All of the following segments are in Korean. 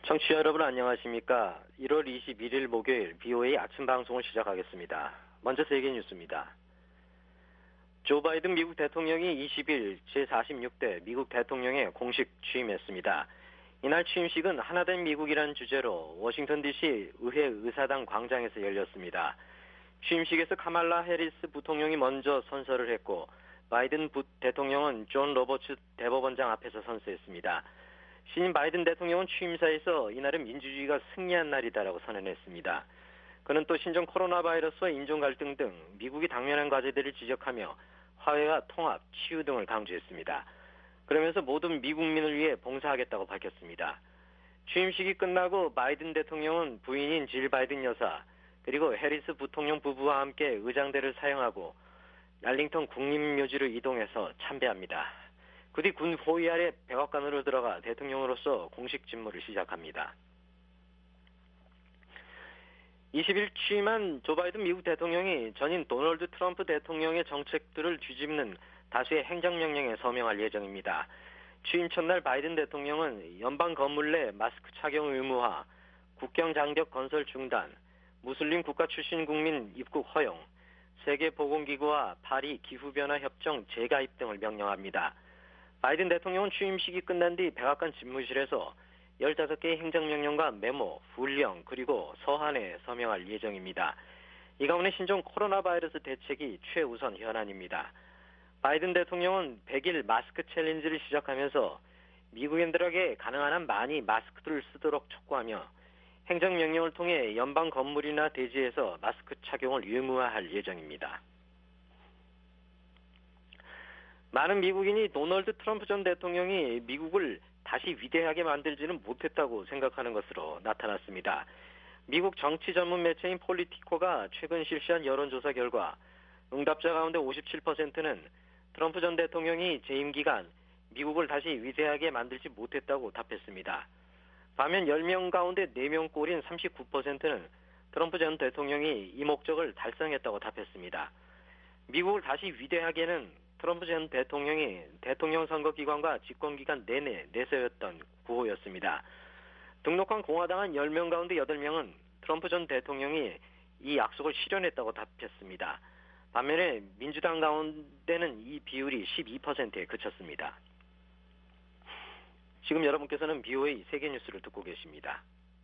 청취자 여러분 안녕하십니까? 1월 21일 목요일 BOA 아침 방송을 시작하겠습니다. 먼저 세계 뉴스입니다. 조 바이든 미국 대통령이 20일 제46대 미국 대통령에 공식 취임했습니다. 이날 취임식은 하나된 미국이라는 주제로 워싱턴 DC 의회 의사당 광장에서 열렸습니다. 취임식에서 카말라 해리스 부통령이 먼저 선서를 했고 바이든 대통령은 존 로버츠 대법원장 앞에서 선서했습니다. 신임 바이든 대통령은 취임사에서 이날은 민주주의가 승리한 날이다라고 선언했습니다. 그는 또 신종 코로나 바이러스와 인종 갈등 등 미국이 당면한 과제들을 지적하며 화해와 통합, 치유 등을 강조했습니다. 그러면서 모든 미국민을 위해 봉사하겠다고 밝혔습니다. 취임식이 끝나고 바이든 대통령은 부인인 질 바이든 여사 그리고 해리스 부통령 부부와 함께 의장대를 사용하고 알링턴 국립묘지로 이동해서 참배합니다. 그 뒤 군 호위 아래 백악관으로 들어가 대통령으로서 공식 직무를 시작합니다. 20일 취임한 조 바이든 미국 대통령이 전임 도널드 트럼프 대통령의 정책들을 뒤집는 다수의 행정명령에 서명할 예정입니다. 취임 첫날 바이든 대통령은 연방 건물 내 마스크 착용 의무화, 국경 장벽 건설 중단, 무슬림 국가 출신 국민 입국 허용, 세계보건기구와 파리 기후변화 협정 재가입 등을 명령합니다. 바이든 대통령은 취임식이 끝난 뒤 백악관 집무실에서 15개의 행정명령과 메모, 훈령, 그리고 서한에 서명할 예정입니다. 이 가운데 신종 코로나 바이러스 대책이 최우선 현안입니다. 바이든 대통령은 100일 마스크 챌린지를 시작하면서 미국인들에게 가능한 한 많이 마스크들을 쓰도록 촉구하며 행정명령을 통해 연방 건물이나 대지에서 마스크 착용을 의무화할 예정입니다. 많은 미국인이 도널드 트럼프 전 대통령이 미국을 다시 위대하게 만들지는 못했다고 생각하는 것으로 나타났습니다. 미국 정치 전문 매체인 폴리티코가 최근 실시한 여론조사 결과 응답자 가운데 57%는 트럼프 전 대통령이 재임 기간 미국을 다시 위대하게 만들지 못했다고 답했습니다. 반면 10명 가운데 4명 꼴인 39%는 트럼프 전 대통령이 이 목적을 달성했다고 답했습니다. 미국을 다시 위대하게는 트럼프 전 대통령이 대통령 선거기간과 집권기간 내내 내세웠던 구호였습니다. 등록한 공화당은 10명 가운데 8명은 트럼프 전 대통령이 이 약속을 실현했다고 답했습니다. 반면에 민주당 가운데는 이 비율이 12%에 그쳤습니다. 지금 여러분께서는 BOA 세계뉴스를 듣고 계십니다.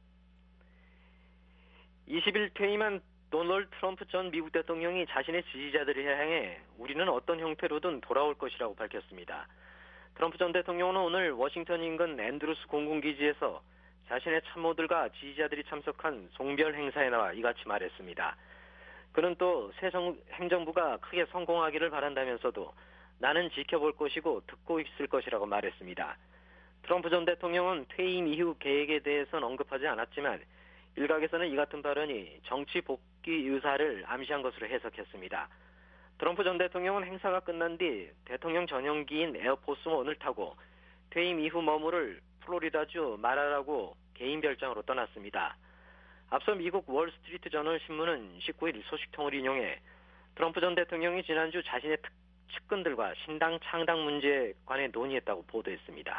20일 퇴임한 도널드 트럼프 전 미국 대통령이 자신의 지지자들을 향해 우리는 어떤 형태로든 돌아올 것이라고 밝혔습니다. 트럼프 전 대통령은 오늘 워싱턴 인근 앤드루스 공군기지에서 자신의 참모들과 지지자들이 참석한 송별 행사에 나와 이같이 말했습니다. 그는 또 새 행정부가 크게 성공하기를 바란다면서도 나는 지켜볼 것이고 듣고 있을 것이라고 말했습니다. 트럼프 전 대통령은 퇴임 이후 계획에 대해서는 언급하지 않았지만 일각에서는 이 같은 발언이 정치 복귀 의사를 암시한 것으로 해석했습니다. 트럼프 전 대통령은 행사가 끝난 뒤 대통령 전용기인 에어포스원을 타고 퇴임 이후 머무를 플로리다주 마라라고 개인 별장으로 떠났습니다. 앞서 미국 월스트리트 저널 신문은 19일 소식통을 인용해 트럼프 전 대통령이 지난주 자신의 측근들과 신당 창당 문제에 관해 논의했다고 보도했습니다.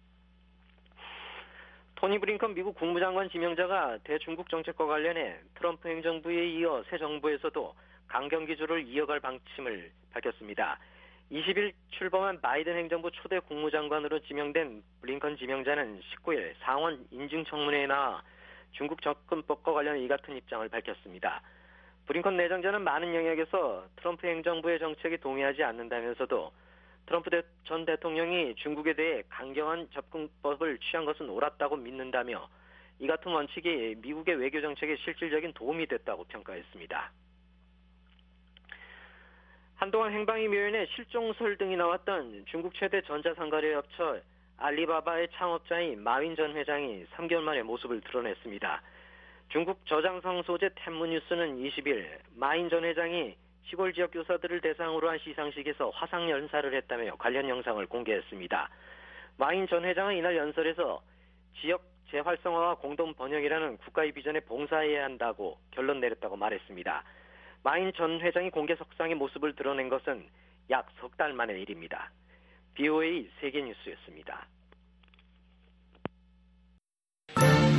토니 브링컨 미국 국무장관 지명자가 대중국 정책과 관련해 트럼프 행정부에 이어 새 정부에서도 강경 기조를 이어갈 방침을 밝혔습니다. 20일 출범한 바이든 행정부 초대 국무장관으로 지명된 브링컨 지명자는 19일 상원 인증청문회에 나와 중국 접근법과 관련 이 같은 입장을 밝혔습니다. 브링컨 내정자는 많은 영역에서 트럼프 행정부의 정책에 동의하지 않는다면서도 트럼프 전 대통령이 중국에 대해 강경한 접근법을 취한 것은 옳았다고 믿는다며 이 같은 원칙이 미국의 외교 정책에 실질적인 도움이 됐다고 평가했습니다. 한동안 행방이 묘연해 실종설 등이 나왔던 중국 최대 전자상거래업체 알리바바의 창업자인 마윈 전 회장이 3개월 만에 모습을 드러냈습니다. 중국 저장성 소재 텐무뉴스는 20일 마윈 전 회장이 시골 지역 교사들을 대상으로 한 시상식에서 화상 연사를 했다며 관련 영상을 공개했습니다. 마윈 전 회장은 이날 연설에서 지역 재활성화와 공동 번영이라는 국가의 비전에 봉사해야 한다고 결론 내렸다고 말했습니다. 마윈 전 회장이 공개석상의 모습을 드러낸 것은 약 석 달 만의 일입니다. BOA 세계뉴스였습니다.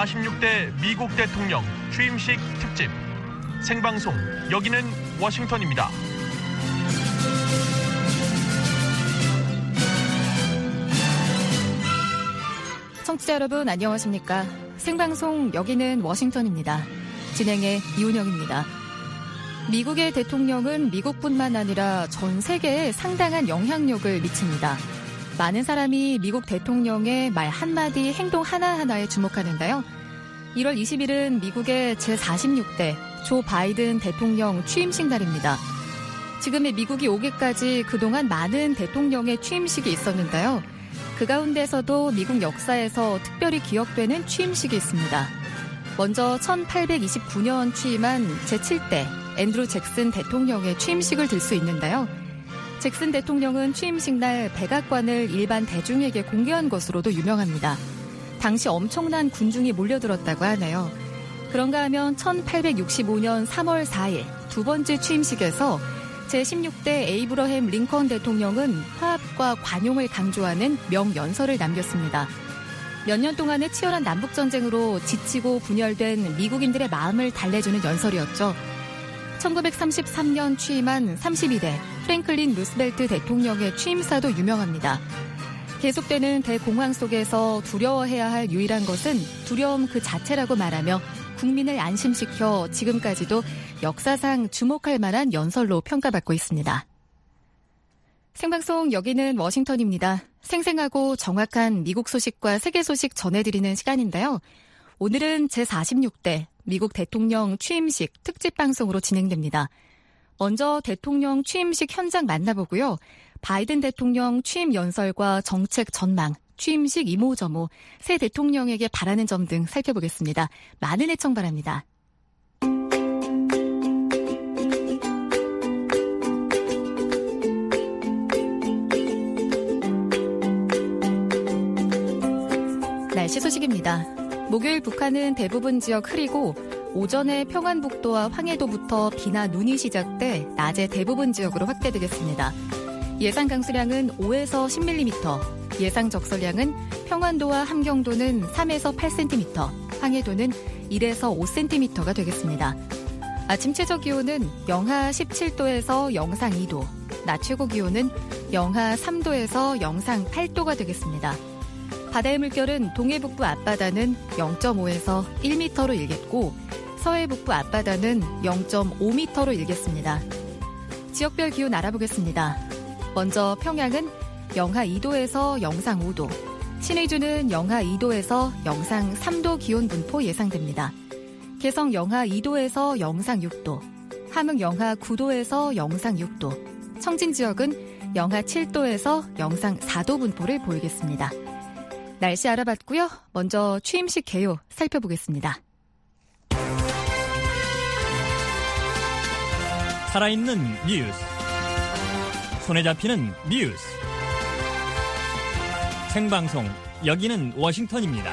제46대 미국 대통령 취임식 특집 생방송 여기는 워싱턴입니다. 청취자 여러분 안녕하십니까? 생방송 여기는 워싱턴입니다. 진행의 이훈영입니다. 미국의 대통령은 미국뿐만 아니라 전 세계에 상당한 영향력을 미칩니다. 많은 사람이 미국 대통령의 말 한마디, 행동 하나하나에 주목하는데요. 1월 20일은 미국의 제46대 조 바이든 대통령 취임식 날입니다. 지금의 미국이 오기까지 그동안 많은 대통령의 취임식이 있었는데요. 그 가운데서도 미국 역사에서 특별히 기억되는 취임식이 있습니다. 먼저 1829년 취임한 제7대 앤드루 잭슨 대통령의 취임식을 들 수 있는데요. 잭슨 대통령은 취임식 날 백악관을 일반 대중에게 공개한 것으로도 유명합니다. 당시 엄청난 군중이 몰려들었다고 하네요. 그런가 하면 1865년 3월 4일 두 번째 취임식에서 제16대 에이브러햄 링컨 대통령은 화합과 관용을 강조하는 명연설을 남겼습니다. 몇 년 동안의 치열한 남북전쟁으로 지치고 분열된 미국인들의 마음을 달래주는 연설이었죠. 1933년 취임한 32대 프랭클린 루스벨트 대통령의 취임사도 유명합니다. 계속되는 대공황 속에서 두려워해야 할 유일한 것은 두려움 그 자체라고 말하며 국민을 안심시켜 지금까지도 역사상 주목할 만한 연설로 평가받고 있습니다. 생방송 여기는 워싱턴입니다. 생생하고 정확한 미국 소식과 세계 소식 전해드리는 시간인데요. 오늘은 제46대 미국 대통령 취임식 특집 방송으로 진행됩니다. 먼저 대통령 취임식 현장 만나보고요. 바이든 대통령 취임 연설과 정책 전망, 취임식 이모저모, 새 대통령에게 바라는 점 등 살펴보겠습니다. 많은 애청 바랍니다. 날씨 소식입니다. 목요일 북한은 대부분 지역 흐리고 오전에 평안북도와 황해도부터 비나 눈이 시작돼 낮에 대부분 지역으로 확대되겠습니다. 예상 강수량은 5에서 10mm, 예상 적설량은 평안도와 함경도는 3에서 8cm, 황해도는 1에서 5cm가 되겠습니다. 아침 최저 기온은 영하 17도에서 영상 2도, 낮 최고 기온은 영하 3도에서 영상 8도가 되겠습니다. 바다의 물결은 동해 북부 앞바다는 0.5에서 1m로 일겠고 서해 북부 앞바다는 0.5m로 일겠습니다. 지역별 기온 알아보겠습니다. 먼저 평양은 영하 2도에서 영상 5도, 신의주는 영하 2도에서 영상 3도 기온 분포 예상됩니다. 개성 영하 2도에서 영상 6도, 함흥 영하 9도에서 영상 6도, 청진 지역은 영하 7도에서 영상 4도 분포를 보이겠습니다. 날씨 알아봤고요. 먼저 취임식 개요 살펴보겠습니다. 살아있는 뉴스, 손에 잡히는 뉴스, 생방송 여기는 워싱턴입니다.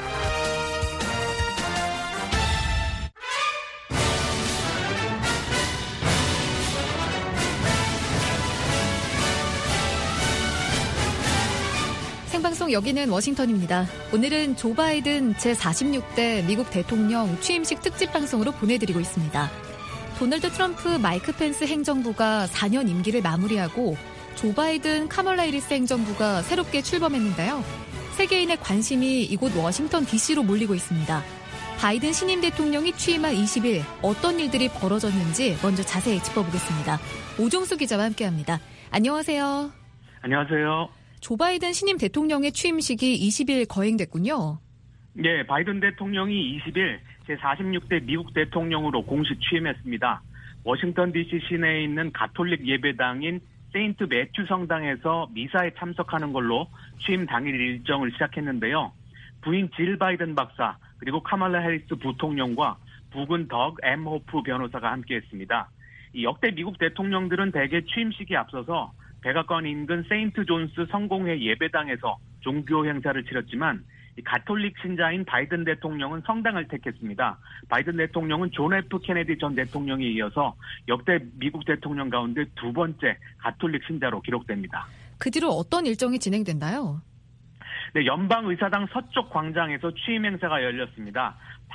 생방송 여기는 워싱턴입니다. 오늘은 조 바이든 제46대 미국 대통령 취임식 특집 방송으로 보내드리고 있습니다. 도널드 트럼프 마이크 펜스 행정부가 4년 임기를 마무리하고 조 바이든 카멀라 해리스 행정부가 새롭게 출범했는데요. 세계인의 관심이 이곳 워싱턴 DC로 몰리고 있습니다. 바이든 신임 대통령이 취임한 20일 어떤 일들이 벌어졌는지 먼저 자세히 짚어보겠습니다. 오종수 기자와 함께합니다. 안녕하세요. 안녕하세요. 조 바이든 신임 대통령의 취임식이 20일 거행됐군요. 네, 바이든 대통령이 20일 제46대 미국 대통령으로 공식 취임했습니다. 워싱턴 DC 시내에 있는 가톨릭 예배당인 세인트 매튜 성당에서 미사에 참석하는 걸로 취임 당일 일정을 시작했는데요. 부인 질 바이든 박사 그리고 카말라 해리스 부통령과 부군 덕 M 호프 변호사가 함께했습니다. 이 역대 미국 대통령들은 대개 취임식에 앞서서 백악관 인근 세인트 존스 성공회 예배당에서 종교 행사를 치렀지만 가톨릭 신자인 바이든 대통령은 성당을 택했습니다. 바이든 대통령은 존 F 케네디 전 대통령에 이어서 역대 미국 대통령 가운데 두 번째 가톨릭 신자로 기록됩니다. 그 뒤로 어떤 일정이 진행됐나요? 네, 연방의사당 서쪽 광장에서 취임 행사가 열렸습니다.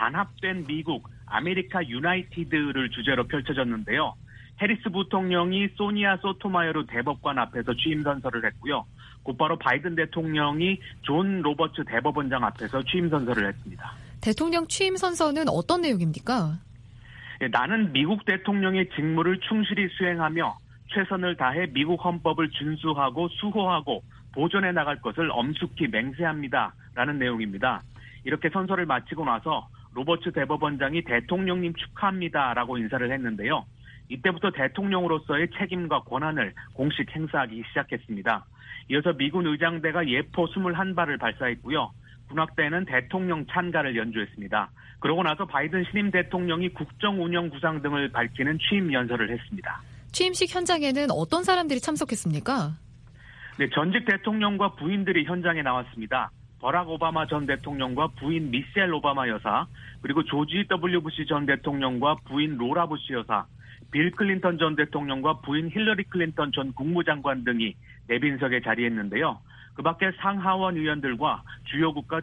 단합된 미국, 아메리카 유나이티드를 주제로 펼쳐졌는데요. 해리스 부통령이 소니아 소토마요르 대법관 앞에서 취임 선서를 했고요. 곧바로 바이든 대통령이 존 로버츠 대법원장 앞에서 취임 선서를 했습니다. 대통령 취임 선서는 어떤 내용입니까? 네, 나는 미국 대통령의 직무를 충실히 수행하며 최선을 다해 미국 헌법을 준수하고 수호하고 보존해 나갈 것을 엄숙히 맹세합니다. 라는 내용입니다. 이렇게 선서를 마치고 나서 로버츠 대법원장이 대통령님 축하합니다. 라고 인사를 했는데요. 이때부터 대통령으로서의 책임과 권한을 공식 행사하기 시작했습니다. 이어서 미군 의장대가 예포 21발을 발사했고요. 군악대는 대통령 찬가를 연주했습니다. 그러고 나서 바이든 신임 대통령이 국정 운영 구상 등을 밝히는 취임 연설을 했습니다. 취임식 현장에는 어떤 사람들이 참석했습니까? 네, 전직 대통령과 부인들이 현장에 나왔습니다. 버락 오바마 전 대통령과 부인 미셸 오바마 여사, 그리고 조지 W 부시 전 대통령과 부인 로라 부시 여사, 빌 클린턴 전 대통령과 부인 힐러리 클린턴 전 국무장관 등이 내빈석에 자리했는데요. 그 밖에 상하원 의원들과 주요 국가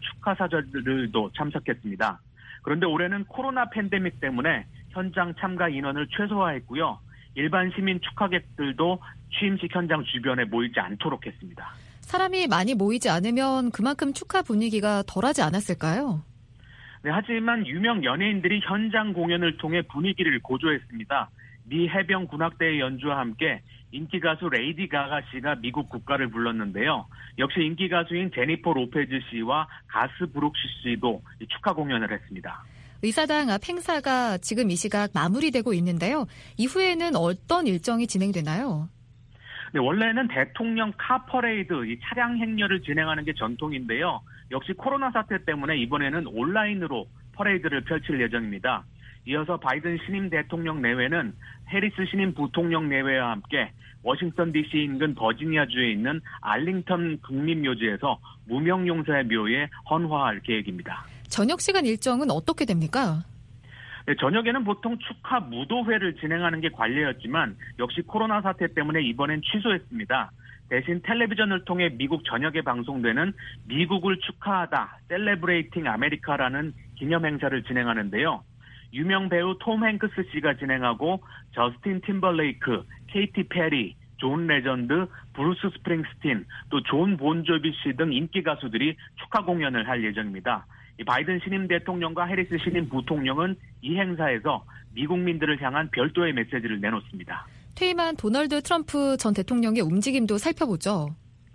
축하사절들도 참석했습니다. 그런데 올해는 코로나 팬데믹 때문에 현장 참가 인원을 최소화했고요. 일반 시민 축하객들도 취임식 현장 주변에 모이지 않도록 했습니다. 사람이 많이 모이지 않으면 그만큼 축하 분위기가 덜하지 않았을까요? 네, 하지만 유명 연예인들이 현장 공연을 통해 분위기를 고조했습니다. 미 해병 군악대의 연주와 함께 인기 가수 레이디 가가 씨가 미국 국가를 불렀는데요. 역시 인기 가수인 제니퍼 로페즈 씨와 가스 브룩시 씨도 축하 공연을 했습니다. 의사당 앞 행사가 지금 이 시각 마무리되고 있는데요. 이후에는 어떤 일정이 진행되나요? 네, 원래는 대통령 카퍼레이드, 이 차량 행렬을 진행하는 게 전통인데요. 역시 코로나 사태 때문에 이번에는 온라인으로 퍼레이드를 펼칠 예정입니다. 이어서 바이든 신임 대통령 내외는 해리스 신임 부통령 내외와 함께 워싱턴 DC 인근 버지니아주에 있는 알링턴 국립묘지에서 무명용사의 묘에 헌화할 계획입니다. 저녁 시간 일정은 어떻게 됩니까? 네, 저녁에는 보통 축하 무도회를 진행하는 게 관례였지만 역시 코로나 사태 때문에 이번엔 취소했습니다. 대신 텔레비전을 통해 미국 전역에 방송되는 미국을 축하하다, 셀레브레이팅 아메리카라는 기념 행사를 진행하는데요. 유명 배우 톰 행크스 씨가 진행하고 저스틴 팀벌레이크, 케이티 페리, 존 레전드, 브루스 스프링스틴, 또 존 본조비 씨 등 인기 가수들이 축하 공연을 할 예정입니다. 바이든 신임 대통령과 해리스 신임 부통령은 이 행사에서 미국민들을 향한 별도의 메시지를 내놓습니다. 퇴임한 도널드 트럼프 전 대통령의 움직임도 살펴보죠.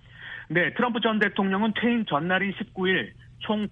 네, 트럼프 전 대통령은 퇴임 전날인 19일 총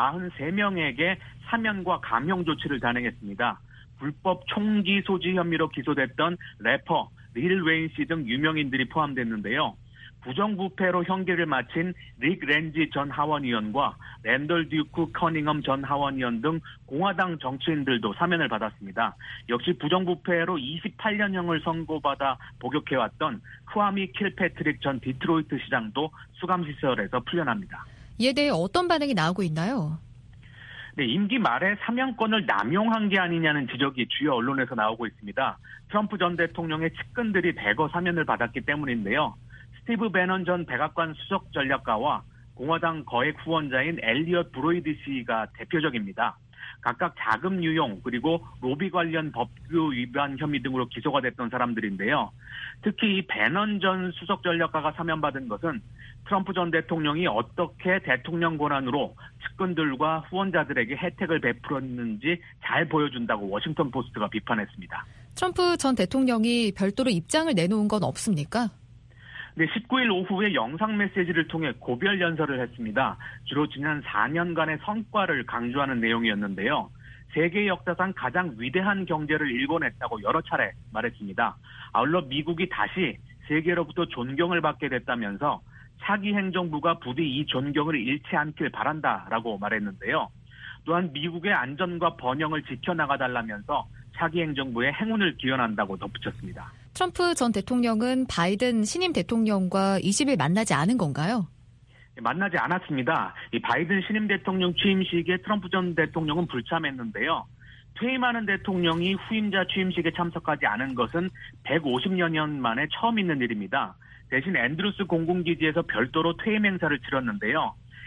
143명에게 사면과 감형 조치를 단행했습니다. 불법 총기 소지 혐의로 기소됐던 래퍼 릴 웨인 씨 등 유명인들이 포함됐는데요. 부정부패로 형기를 마친 릭 렌지 전 하원의원과 랜덜 듀크 커닝엄 전 하원의원 등 공화당 정치인들도 사면을 받았습니다. 역시 부정부패로 28년형을 선고받아 복역해왔던 크와미 킬패트릭 전 디트로이트 시장도 수감시설에서 풀려납니다. 이에 대해 어떤 반응이 나오고 있나요? 네, 임기 말에 사면권을 남용한 게 아니냐는 지적이 주요 언론에서 나오고 있습니다. 트럼프 전 대통령의 측근들이 대거 사면을 받았기 때문인데요. 스티브 배넌 전 백악관 수석 전략가와 공화당 거액 후원자인 엘리엇 브로이드 씨가 대표적입니다. 각각 자금 유용 그리고 로비 관련 법규 위반 혐의 등으로 기소가 됐던 사람들인데요. 특히 이 배넌 전 수석 전략가가 사면받은 것은 트럼프 전 대통령이 어떻게 대통령 권한으로 측근들과 후원자들에게 혜택을 베풀었는지 잘 보여준다고 워싱턴 포스트가 비판했습니다. 트럼프 전 대통령이 별도로 입장을 내놓은 건 없습니까? 네, 19일 오후에 영상 메시지를 통해 고별 연설을 했습니다. 주로 지난 4년간의 성과를 강조하는 내용이었는데요. 세계 역사상 가장 위대한 경제를 일궈냈다고 여러 차례 말했습니다. 아울러 미국이 다시 세계로부터 존경을 받게 됐다면서 차기 행정부가 부디 이 존경을 잃지 않길 바란다라고 말했는데요. 또한 미국의 안전과 번영을 지켜나가달라면서 차기 행정부에 행운을 기원한다고 덧붙였습니다. 트럼프 전 대통령은 바이든 신임 대통령과 20일 만나지 않은 건가요? 만나지 않았습니다. 이 바이든 신임 대통령 취임식에 트럼프 전 대통령은 불참했는데요. 퇴임하는 대통령이 후임자 취임식에 참석하지 않은 것은 150여 년 만에 처음 있는 일입니다. 대신 앤드루스 공군기지에서 별도로 퇴임 행사를 치렀는데요.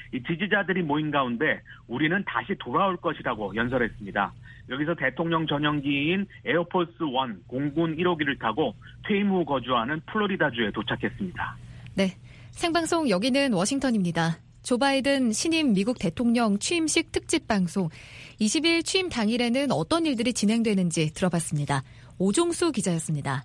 이 지지자들이 모인 가운데 우리는 다시 돌아올 것이라고 연설했습니다. 여기서 대통령 전용기인 에어포스 1 공군 1호기를 타고 퇴임 후 거주하는 플로리다주에 도착했습니다. 네, 생방송 여기는 워싱턴입니다. 조 바이든 신임 미국 대통령 취임식 특집 방송. 20일 취임 당일에는 어떤 일들이 진행되는지 들어봤습니다. 오종수 기자였습니다.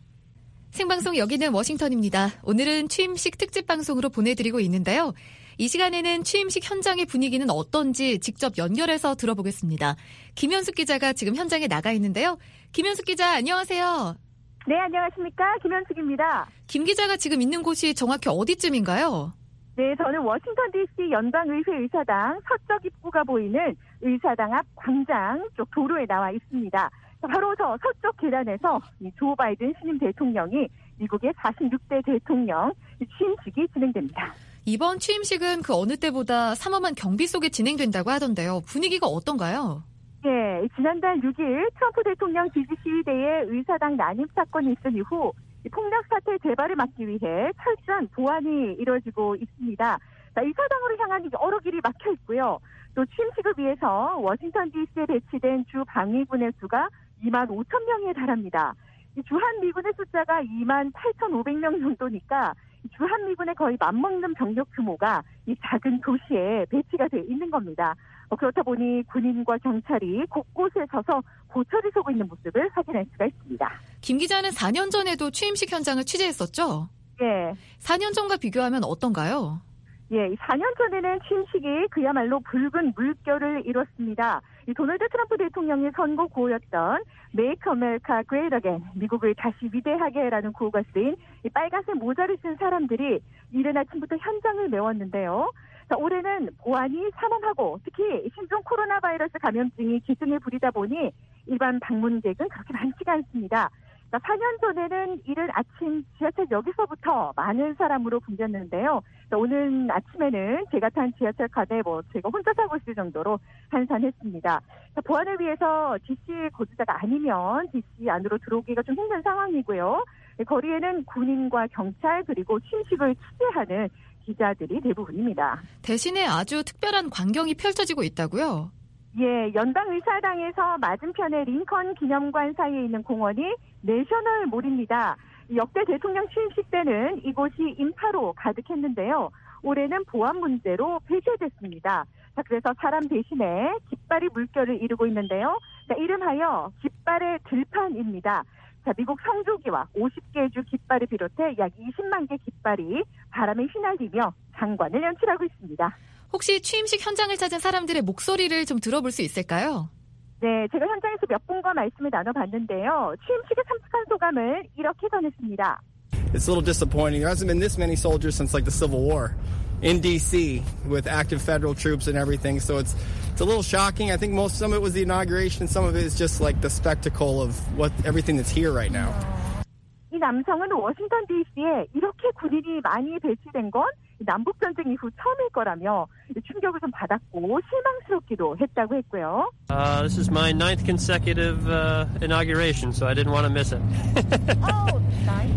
생방송 여기는 워싱턴입니다. 오늘은 취임식 특집 방송으로 보내드리고 있는데요. 이 시간에는 취임식 현장의 분위기는 어떤지 직접 연결해서 들어보겠습니다. 김현숙 기자가 지금 현장에 나가 있는데요. 김현숙 기자, 안녕하세요. 네, 안녕하십니까. 김현숙입니다. 김 기자가 지금 있는 곳이 정확히 어디쯤인가요? 네, 저는 워싱턴 DC 연방의회 의사당 서쪽 입구가 보이는 의사당 앞 광장 쪽 도로에 나와 있습니다. 바로 저 서쪽 계단에서 조 바이든 신임 대통령이 미국의 46대 대통령 취임식이 진행됩니다. 이번 취임식은 그 어느 때보다 삼엄한 경비 속에 진행된다고 하던데요. 분위기가 어떤가요? 네, 지난달 6일 트럼프 대통령 지지 시위대의 의사당 난입 사건이 있은 이후 폭력 사태 재발을 막기 위해 철저한 보안이 이루어지고 있습니다. 의사당으로 향한 여러 길이 막혀 있고요. 또 취임식을 위해서 워싱턴 DC에 배치된 주 방위군의 수가 2만 5천 명에 달합니다. 주한미군의 숫자가 2만 8,500명 정도니까 주한미군의 거의 맞먹는 병력 규모가 이 작은 도시에 배치가 되어 있는 겁니다. 그렇다 보니 군인과 경찰이 곳곳에 서서 고철이 서고 있는 모습을 확인할 수가 있습니다. 김 기자는 4년 전에도 취임식 현장을 취재했었죠? 네. 4년 전과 비교하면 어떤가요? 예, 4년 전에는 취임식이 그야말로 붉은 물결을 이뤘습니다. 이 도널드 트럼프 대통령의 선거 구호였던 Make America Great Again, 미국을 다시 위대하게라는 구호가 쓰인 이 빨간색 모자를 쓴 사람들이 이른 아침부터 현장을 메웠는데요. 자, 올해는 보안이 삼엄하고 특히 신종 코로나 바이러스 감염증이 기승을 부리다 보니 일반 방문객은 그렇게 많지가 않습니다. 4년 전에는 이른 아침 지하철역에서부터 많은 사람으로 붐볐는데요. 오늘 아침에는 제가 탄 지하철칸에 제가 혼자 타고 있을 정도로 한산했습니다. 보안을 위해서 DC 거주자가 아니면 DC 안으로 들어오기가 좀 힘든 상황이고요. 거리에는 군인과 경찰 그리고 취임식을 취재하는 기자들이 대부분입니다. 대신에 아주 특별한 광경이 펼쳐지고 있다고요? 예, 연방의사당에서 맞은편의 링컨 기념관 사이에 있는 공원이 내셔널 몰입니다. 역대 대통령 취임식 때는 이곳이 인파로 가득했는데요. 올해는 보안 문제로 폐쇄됐습니다. 자, 그래서 사람 대신에 깃발이 물결을 이루고 있는데요. 자, 이름하여 깃발의 들판입니다. 자, 미국 성조기와 50개 주 깃발을 비롯해 약 20만 개 깃발이 바람에 휘날리며 장관을 연출하고 있습니다. 혹시 취임식 현장을 찾은 사람들의 목소리를 좀 들어볼 수 있을까요? 네, 제가 현장에서 몇 분과 말씀을 나눠봤는데요. 취임식에 참석한 소감을 이렇게 전했습니다. It's a little disappointing. There hasn't been this many soldiers since like the Civil War in D.C. with active federal troops and everything. So it's a little shocking. I think some of it was the inauguration. Some of it is just like the spectacle of everything that's here right now. 이 남성은 워싱턴 DC에 이렇게 군인이 많이 배치된 건 남북전쟁 이후 처음일 거라며 충격을 좀 받았고 실망스럽기도 했다고 했고요. This is my 9th consecutive inauguration, so I didn't want to miss it. Oh, nice.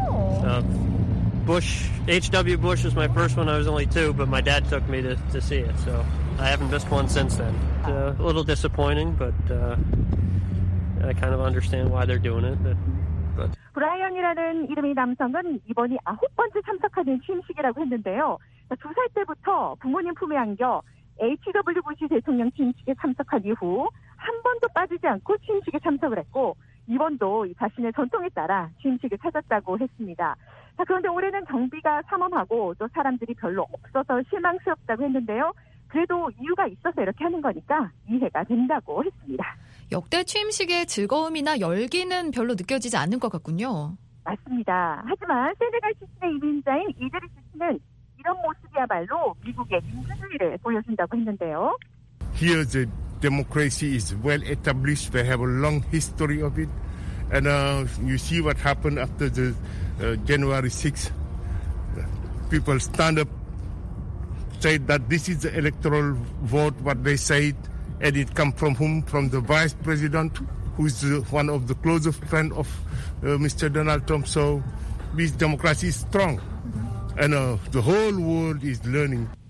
H.W. Bush was my first one. I was only 2, but my dad took me to see it, so I haven't missed one since then. A little disappointing, but I kind of understand why they're doing it. 브라이언이라는 이름의 남성은 이번이 9번째 참석하는 취임식이라고 했는데요. 2살 때부터 부모님 품에 안겨 H.W. 부시 대통령 취임식에 참석한 이후 한 번도 빠지지 않고 취임식에 참석을 했고 이번도 자신의 전통에 따라 취임식을 찾았다고 했습니다. 자, 그런데 올해는 정비가 삼엄하고 또 사람들이 별로 없어서 실망스럽다고 했는데요. 그래도 이유가 있어서 이렇게 하는 거니까 이해가 된다고 했습니다. 역대 취임식의 즐거움이나 열기는 별로 느껴지지 않는 것 같군요. 맞습니다. 하지만 세네갈 출신의 이민자인 이드리스 씨는 이런 모습이야말로 미국의 민주주의를 보여준다고 했는데요. Here the democracy is well established. They have a long history of it. And you see what happened after the January 6th. People stand up, say that this is the electoral vote, what they said. And it comes from whom? From the vice president, who is one of the closest friends of Mr. Donald Trump. So this democracy is strong. And the whole world is learning.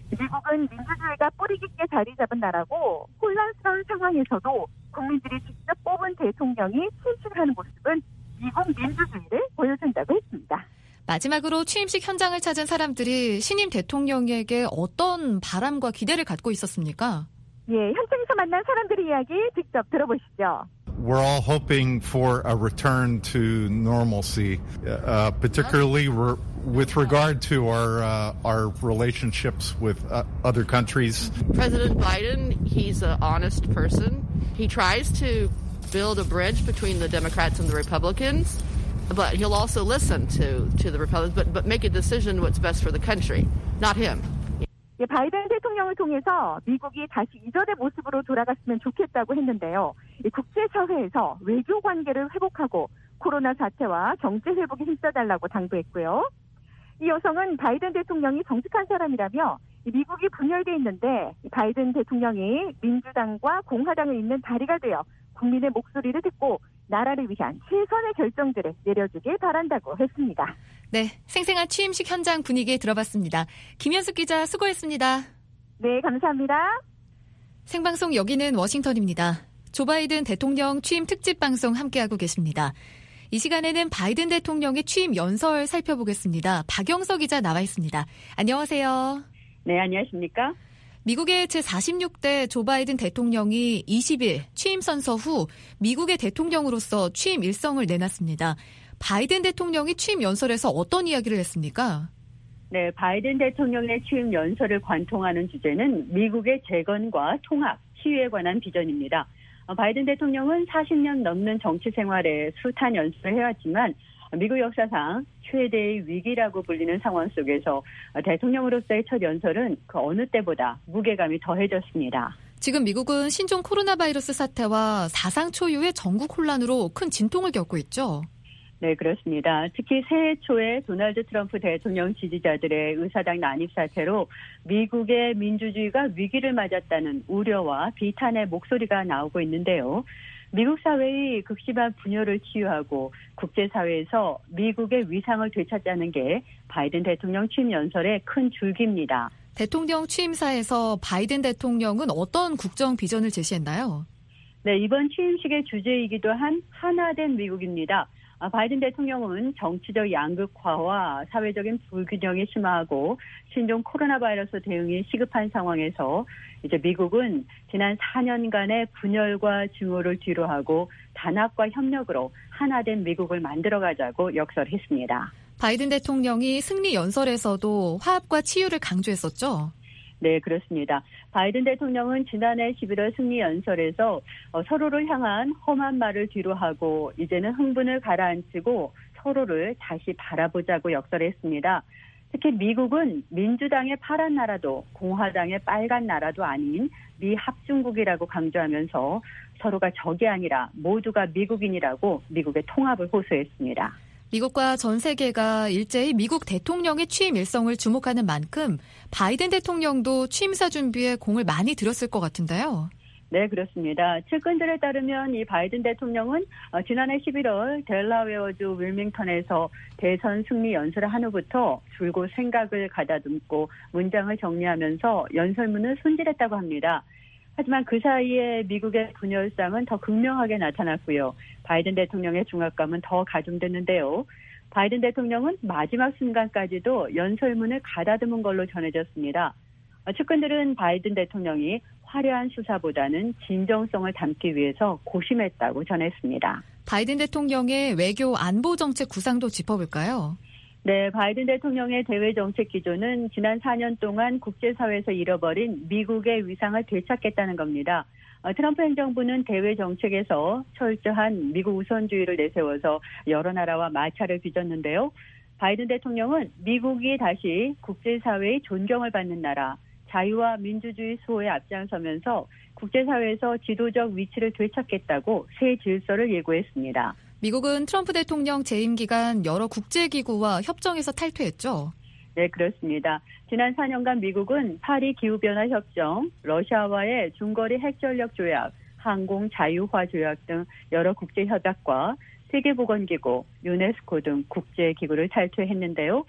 미국은 민주주의가 뿌리 깊게 자리 잡은 나라고 혼란스러운 상황에서도 국민들이 직접 뽑은 대통령이 취임식을 하는 모습은 미국 민주주의를 보여준다고 했습니다. 마지막으로 취임식 현장을 찾은 사람들이 신임 대통령에게 어떤 바람과 기대를 갖고 있었습니까? 예, 현장에서 만난 사람들의 이야기 직접 들어보시죠. We're all hoping for a return to normalcy, particularly with regard to our relationships with other countries. President Biden, he's an honest person. He tries to build a bridge between the Democrats and the Republicans, but he'll also listen to the Republicans, but make a decision what's best for the country, not him. 예, 바이든 대통령을 통해서 미국이 다시 이전의 모습으로 돌아갔으면 좋겠다고 했는데요. 국제사회에서 외교 관계를 회복하고 코로나 사태와 경제 회복에 힘써달라고 당부했고요. 이 여성은 바이든 대통령이 정직한 사람이라며 미국이 분열돼 있는데 바이든 대통령이 민주당과 공화당을 잇는 다리가 되어 국민의 목소리를 듣고 나라를 위한 최선의 결정들을 내려주길 바란다고 했습니다. 네, 생생한 취임식 현장 분위기에 들어봤습니다. 김현숙 기자 수고했습니다. 네, 감사합니다. 생방송 여기는 워싱턴입니다. 조 바이든 대통령 취임 특집 방송 함께하고 계십니다. 이 시간에는 바이든 대통령의 취임 연설 살펴보겠습니다. 박영서 기자 나와 있습니다. 안녕하세요. 네, 안녕하십니까? 미국의 제46대 조 바이든 대통령이 20일 취임 선서 후 미국의 대통령으로서 취임 일성을 내놨습니다. 바이든 대통령이 취임 연설에서 어떤 이야기를 했습니까? 네, 바이든 대통령의 취임 연설을 관통하는 주제는 미국의 재건과 통합, 치유에 관한 비전입니다. 바이든 대통령은 40년 넘는 정치 생활에 숱한 연설을 해왔지만 미국 역사상 최대의 위기라고 불리는 상황 속에서 대통령으로서의 첫 연설은 그 어느 때보다 무게감이 더해졌습니다. 지금 미국은 신종 코로나 바이러스 사태와 사상 초유의 전국 혼란으로 큰 진통을 겪고 있죠. 네, 그렇습니다. 특히 새해 초에 도널드 트럼프 대통령 지지자들의 의사당 난입 사태로 미국의 민주주의가 위기를 맞았다는 우려와 비탄의 목소리가 나오고 있는데요. 미국 사회의 극심한 분열을 치유하고 국제사회에서 미국의 위상을 되찾자는 게 바이든 대통령 취임 연설의 큰 줄기입니다. 대통령 취임사에서 바이든 대통령은 어떤 국정 비전을 제시했나요? 네, 이번 취임식의 주제이기도 한 하나된 미국입니다. 바이든 대통령은 정치적 양극화와 사회적인 불균형이 심화하고 신종 코로나 바이러스 대응이 시급한 상황에서 이제 미국은 지난 4년간의 분열과 증오를 뒤로하고 단합과 협력으로 하나된 미국을 만들어가자고 역설했습니다. 바이든 대통령이 승리 연설에서도 화합과 치유를 강조했었죠? 네, 그렇습니다. 바이든 대통령은 지난해 11월 승리 연설에서 서로를 향한 험한 말을 뒤로하고 이제는 흥분을 가라앉히고 서로를 다시 바라보자고 역설했습니다. 특히 미국은 민주당의 파란 나라도 공화당의 빨간 나라도 아닌 미합중국이라고 강조하면서 서로가 적이 아니라 모두가 미국인이라고 미국의 통합을 호소했습니다. 미국과 전 세계가 일제히 미국 대통령의 취임 일성을 주목하는 만큼 바이든 대통령도 취임사 준비에 공을 많이 들였을 것 같은데요. 네, 그렇습니다. 측근들에 따르면 이 바이든 대통령은 지난해 11월 델라웨어주 윌밍턴에서 대선 승리 연설을 한 후부터 줄곧 생각을 가다듬고 문장을 정리하면서 연설문을 손질했다고 합니다. 하지만 그 사이에 미국의 분열상은 더 극명하게 나타났고요. 바이든 대통령의 중압감은 더 가중됐는데요. 바이든 대통령은 마지막 순간까지도 연설문을 가다듬은 걸로 전해졌습니다. 측근들은 바이든 대통령이 화려한 수사보다는 진정성을 담기 위해서 고심했다고 전했습니다. 바이든 대통령의 외교 안보 정책 구상도 짚어볼까요? 네, 바이든 대통령의 대외 정책 기조는 지난 4년 동안 국제사회에서 잃어버린 미국의 위상을 되찾겠다는 겁니다. 트럼프 행정부는 대외 정책에서 철저한 미국 우선주의를 내세워서 여러 나라와 마찰을 빚었는데요. 바이든 대통령은 미국이 다시 국제사회의 존경을 받는 나라, 자유와 민주주의 수호에 앞장서면서 국제사회에서 지도적 위치를 되찾겠다고 새 질서를 예고했습니다. 미국은 트럼프 대통령 재임 기간 여러 국제기구와 협정에서 탈퇴했죠? 네, 그렇습니다. 지난 4년간 미국은 파리 기후변화 협정, 러시아와의 중거리 핵전력 조약, 항공 자유화 조약 등 여러 국제협약과 세계보건기구, 유네스코 등 국제기구를 탈퇴했는데요.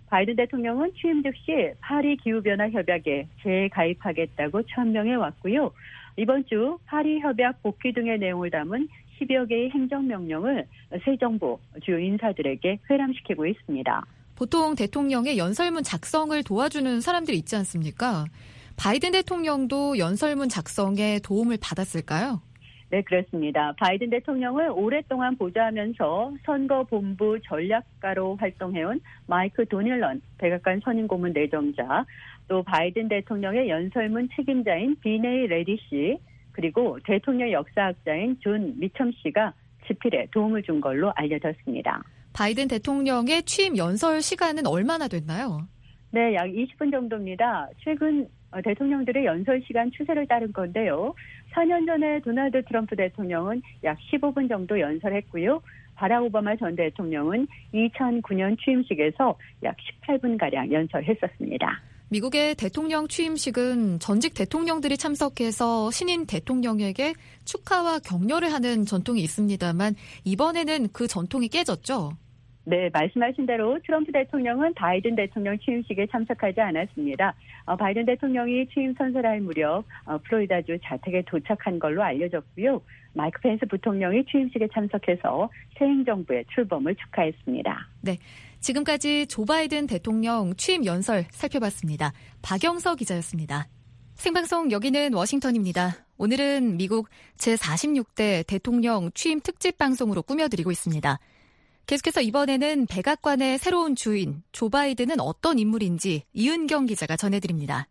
바이든 대통령은 취임 즉시 파리 기후변화 협약에 재가입하겠다고 천명해 왔고요. 이번 주 파리 협약 복귀 등의 내용을 담은 10여 개의 행정명령을 새 정부 주요 인사들에게 회람시키고 있습니다. 보통 대통령의 연설문 작성을 도와주는 사람들이 있지 않습니까? 바이든 대통령도 연설문 작성에 도움을 받았을까요? 네, 그렇습니다. 바이든 대통령을 오랫동안 보좌하면서 선거본부 전략가로 활동해온 마이크 도닐런 백악관 선임고문 내정자, 또 바이든 대통령의 연설문 책임자인 비네이 레디 씨, 그리고 대통령 역사학자인 존 미첨 씨가 집필에 도움을 준 걸로 알려졌습니다. 바이든 대통령의 취임 연설 시간은 얼마나 됐나요? 네, 약 20분 정도입니다. 최근 대통령들의 연설 시간 추세를 따른 건데요. 4년 전에 도널드 트럼프 대통령은 약 15분 정도 연설했고요. 바락 오바마 전 대통령은 2009년 취임식에서 약 18분가량 연설했었습니다. 미국의 대통령 취임식은 전직 대통령들이 참석해서 신인 대통령에게 축하와 격려를 하는 전통이 있습니다만 이번에는 그 전통이 깨졌죠? 네, 말씀하신 대로 트럼프 대통령은 바이든 대통령 취임식에 참석하지 않았습니다. 바이든 대통령이 취임 선서할 무렵 플로리다주 자택에 도착한 걸로 알려졌고요. 마이크 펜스 부통령이 취임식에 참석해서 새 행정부의 출범을 축하했습니다. 네, 지금까지 조 바이든 대통령 취임 연설 살펴봤습니다. 박영서 기자였습니다. 생방송 여기는 워싱턴입니다. 오늘은 미국 제46대 대통령 취임 특집 방송으로 꾸며드리고 있습니다. 계속해서 이번에는 백악관의 새로운 주인 조 바이든은 어떤 인물인지 이은경 기자가 전해드립니다.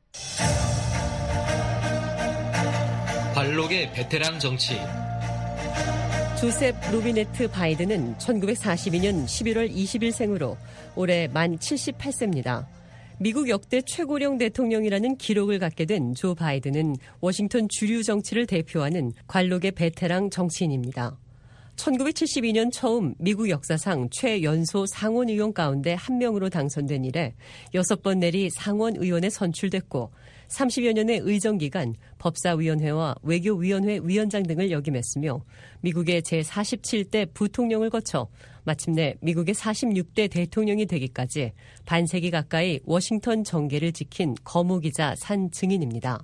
관록의 베테랑 정치인 조셉 로비네트 바이든은 1942년 11월 20일생으로 올해 만 78세입니다. 미국 역대 최고령 대통령이라는 기록을 갖게 된 조 바이든은 워싱턴 주류 정치를 대표하는 관록의 베테랑 정치인입니다. 1972년 처음 미국 역사상 최연소 상원의원 가운데 한 명으로 당선된 이래 6번 내리 상원의원에 선출됐고 30여 년의 의정기간 법사위원회와 외교위원회 위원장 등을 역임했으며 미국의 제47대 부통령을 거쳐 마침내 미국의 46대 대통령이 되기까지 반세기 가까이 워싱턴 정계를 지킨 거무기자 산 증인입니다.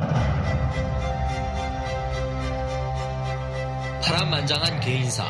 파란만장한 개인사.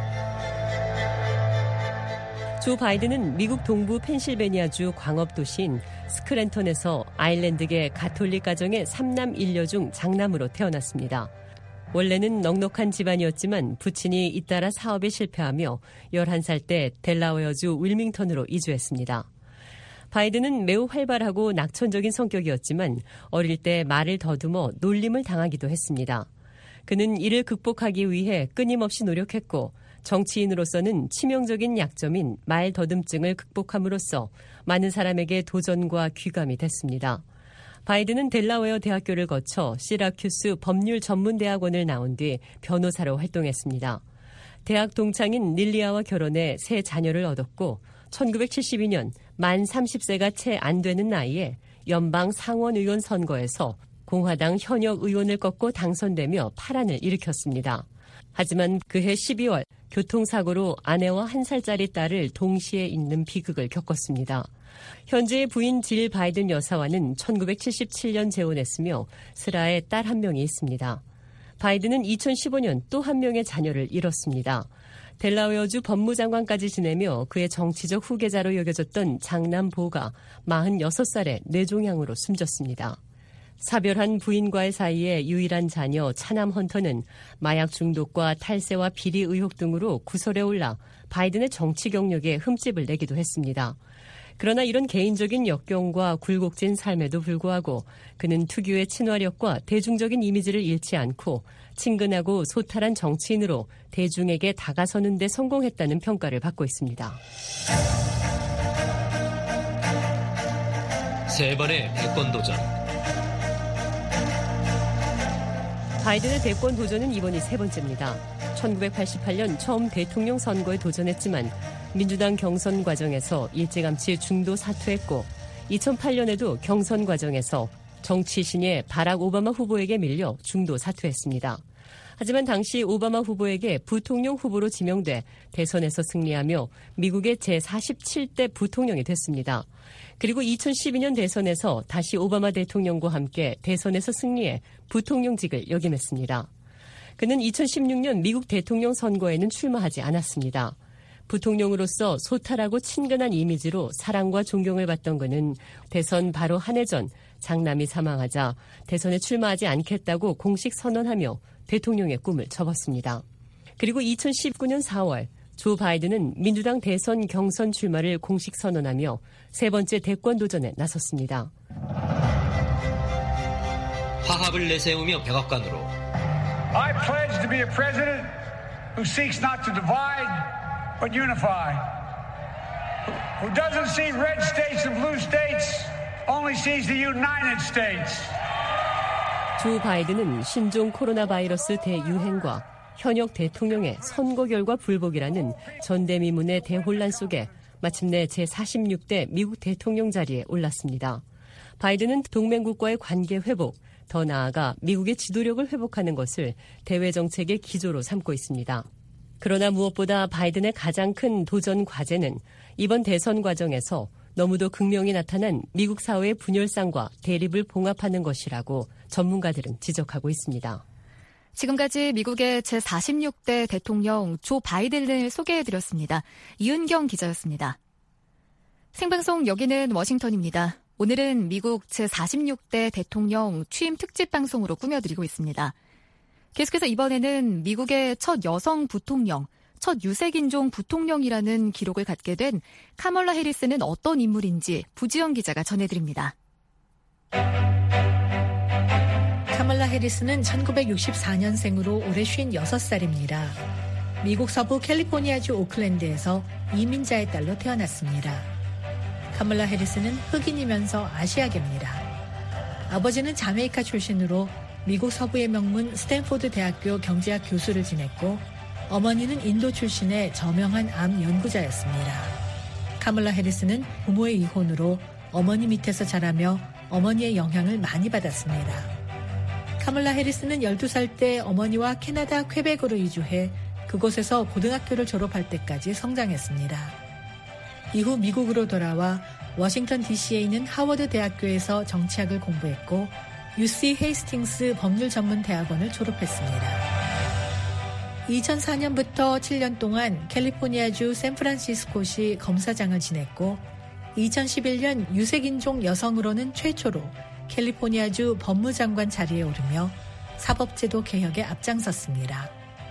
조 바이든은 미국 동부 펜실베니아주 광업도시인 스크랜턴에서 아일랜드계 가톨릭 가정의 3남 1녀 중 장남으로 태어났습니다. 원래는 넉넉한 집안이었지만 부친이 잇따라 사업에 실패하며 11살 때 델라웨어주 윌밍턴으로 이주했습니다. 바이든은 매우 활발하고 낙천적인 성격이었지만 어릴 때 말을 더듬어 놀림을 당하기도 했습니다. 그는 이를 극복하기 위해 끊임없이 노력했고 정치인으로서는 치명적인 약점인 말 더듬증을 극복함으로써 많은 사람에게 도전과 귀감이 됐습니다. 바이든은 델라웨어 대학교를 거쳐 시라큐스 법률전문대학원을 나온 뒤 변호사로 활동했습니다. 대학 동창인 릴리아와 결혼해 세 자녀를 얻었고 1972년 만 30세가 채 안 되는 나이에 연방 상원의원 선거에서 공화당 현역 의원을 꺾고 당선되며 파란을 일으켰습니다. 하지만 그해 12월 교통사고로 아내와 1살짜리 딸을 동시에 잃는 비극을 겪었습니다. 현재의 부인 질 바이든 여사와는 1977년 재혼했으며 슬아에 딸 한 명이 있습니다. 바이든은 2015년 또 한 명의 자녀를 잃었습니다. 델라웨어주 법무장관까지 지내며 그의 정치적 후계자로 여겨졌던 장남 보가 46살에 뇌종양으로 숨졌습니다. 사별한 부인과의 사이에 유일한 자녀 차남 헌터는 마약 중독과 탈세와 비리 의혹 등으로 구설에 올라 바이든의 정치 경력에 흠집을 내기도 했습니다. 그러나 이런 개인적인 역경과 굴곡진 삶에도 불구하고 그는 특유의 친화력과 대중적인 이미지를 잃지 않고 친근하고 소탈한 정치인으로 대중에게 다가서는 데 성공했다는 평가를 받고 있습니다. 세 번의 대권 도전. 바이든의 대권 도전은 이번이 세 번째입니다. 1988년 처음 대통령 선거에 도전했지만 민주당 경선 과정에서 일찌감치 중도 사퇴했고 2008년에도 경선 과정에서 정치신의 바락 오바마 후보에게 밀려 중도 사퇴했습니다. 하지만 당시 오바마 후보에게 부통령 후보로 지명돼 대선에서 승리하며 미국의 제47대 부통령이 됐습니다. 그리고 2012년 대선에서 다시 오바마 대통령과 함께 대선에서 승리해 부통령직을 역임했습니다. 그는 2016년 미국 대통령 선거에는 출마하지 않았습니다. 부통령으로서 소탈하고 친근한 이미지로 사랑과 존경을 받던 그는 대선 바로 한 해 전 장남이 사망하자 대선에 출마하지 않겠다고 공식 선언하며 대통령의 꿈을 접었습니다. 그리고 2019년 4월 조 바이든은 민주당 대선 경선 출마를 공식 선언하며 세 번째 대권 도전에 나섰습니다. 화합을 내세우며 백악관으로 I pledge to be a president who seeks not to divide but unify. Who doesn't see red states and blue states, only sees the United States. 조 바이든은 신종 코로나 바이러스 대유행과 현역 대통령의 선거 결과 불복이라는 전대미문의 대혼란 속에 마침내 제46대 미국 대통령 자리에 올랐습니다. 바이든은 동맹국과의 관계 회복, 더 나아가 미국의 지도력을 회복하는 것을 대외 정책의 기조로 삼고 있습니다. 그러나 무엇보다 바이든의 가장 큰 도전 과제는 이번 대선 과정에서 너무도 극명히 나타난 미국 사회의 분열상과 대립을 봉합하는 것이라고 전문가들은 지적하고 있습니다. 지금까지 미국의 제46대 대통령 조 바이든을 소개해드렸습니다. 이은경 기자였습니다. 생방송 여기는 워싱턴입니다. 오늘은 미국 제46대 대통령 취임 특집 방송으로 꾸며드리고 있습니다. 계속해서 이번에는 미국의 첫 여성 부통령, 첫 유색인종 부통령이라는 기록을 갖게 된 카멀라 해리스는 어떤 인물인지 부지영 기자가 전해드립니다. 카멀라 해리스는 1964년생으로 올해 56살입니다. 미국 서부 캘리포니아주 오클랜드에서 이민자의 딸로 태어났습니다. 카멀라 해리스는 흑인이면서 아시아계입니다. 아버지는 자메이카 출신으로 미국 서부의 명문 스탠포드 대학교 경제학 교수를 지냈고 어머니는 인도 출신의 저명한 암 연구자였습니다. 카멀라 해리스는 부모의 이혼으로 어머니 밑에서 자라며 어머니의 영향을 많이 받았습니다. 카멀라 해리스는 12살 때 어머니와 캐나다 퀘벡으로 이주해 그곳에서 고등학교를 졸업할 때까지 성장했습니다. 이후 미국으로 돌아와 워싱턴 DC에 있는 하워드 대학교에서 정치학을 공부했고 UC 헤이스팅스 법률전문대학원을 졸업했습니다. 2004년부터 7년 동안 캘리포니아주 샌프란시스코시 검사장을 지냈고 2011년 유색인종 여성으로는 최초로 캘리포니아주 법무장관 자리에 오르며 사법제도 개혁에 앞장섰습니다.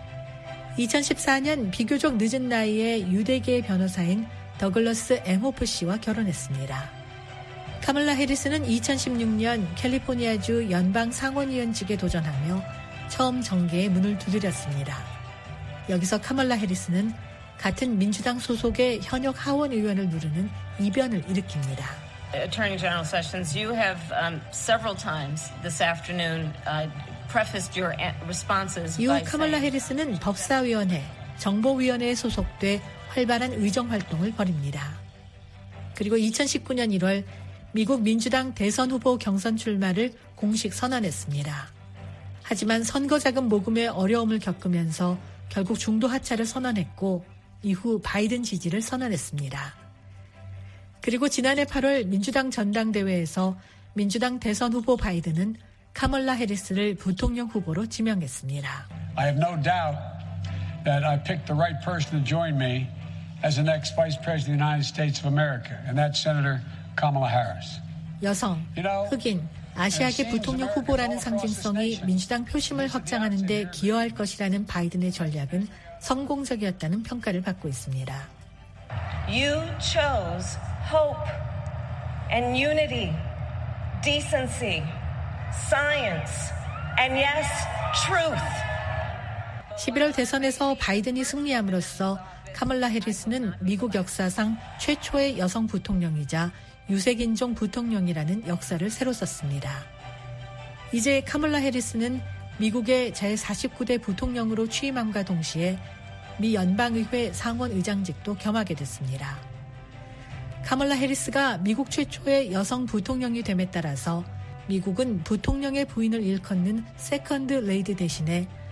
2014년 비교적 늦은 나이에 유대계의 변호사인 더글러스 엠호프 씨와 결혼했습니다. 카멀라 해리스는 2016년 캘리포니아주 연방 상원의원직에 도전하며 처음 정계의 문을 두드렸습니다. 여기서 카멀라 해리스는 같은 민주당 소속의 현역 하원 의원을 누르는 이변을 일으킵니다. Attorney General Sessions, you have several times this afternoon prefaced your responses 이후 by 카멀라 해리스는 법사위원회, 정보위원회에 소속돼 활발한 의정활동을 벌입니다. 그리고 2019년 1월 미국 민주당 대선 후보 경선 출마를 공식 선언했습니다. 하지만 선거자금 모금에 어려움을 겪으면서 결국 중도 하차를 선언했고 이후 바이든 지지를 선언했습니다. 그리고 지난해 8월 민주당 전당대회에서 민주당 대선 후보 바이든은 카멀라 해리스를 부통령 후보로 지명했습니다. I have no doubt that I picked the right person to join me as the next Vice President of the United States of America, and that's Senator Kamala Harris. 여성, 흑인, 아시아계 부통령 후보라는 상징성이 민주당 표심을 확장하는 데 기여할 것이라는 바이든의 전략은 성공적이었다는 평가를 받고 있습니다. You chose hope and unity, decency, science, and yes, truth. 11월 대선에서 바이든이 승리함으로써 카멀라 해리스는 미국 역사상 최초의 여성 부통령이자 유색인종 부통령이라는 역사를 새로 썼습니다. 이제 카멀라 해리스는 미국의 제49대 부통령으로 취임함과 동시에 미 연방의회 상원의장직도 겸하게 됐습니다. 카멀라 해리스가 미국 최초의 여성 부통령이 됨에 따라서 미국은 부통령의 부인을 일컫는 세컨드 레이디 대신에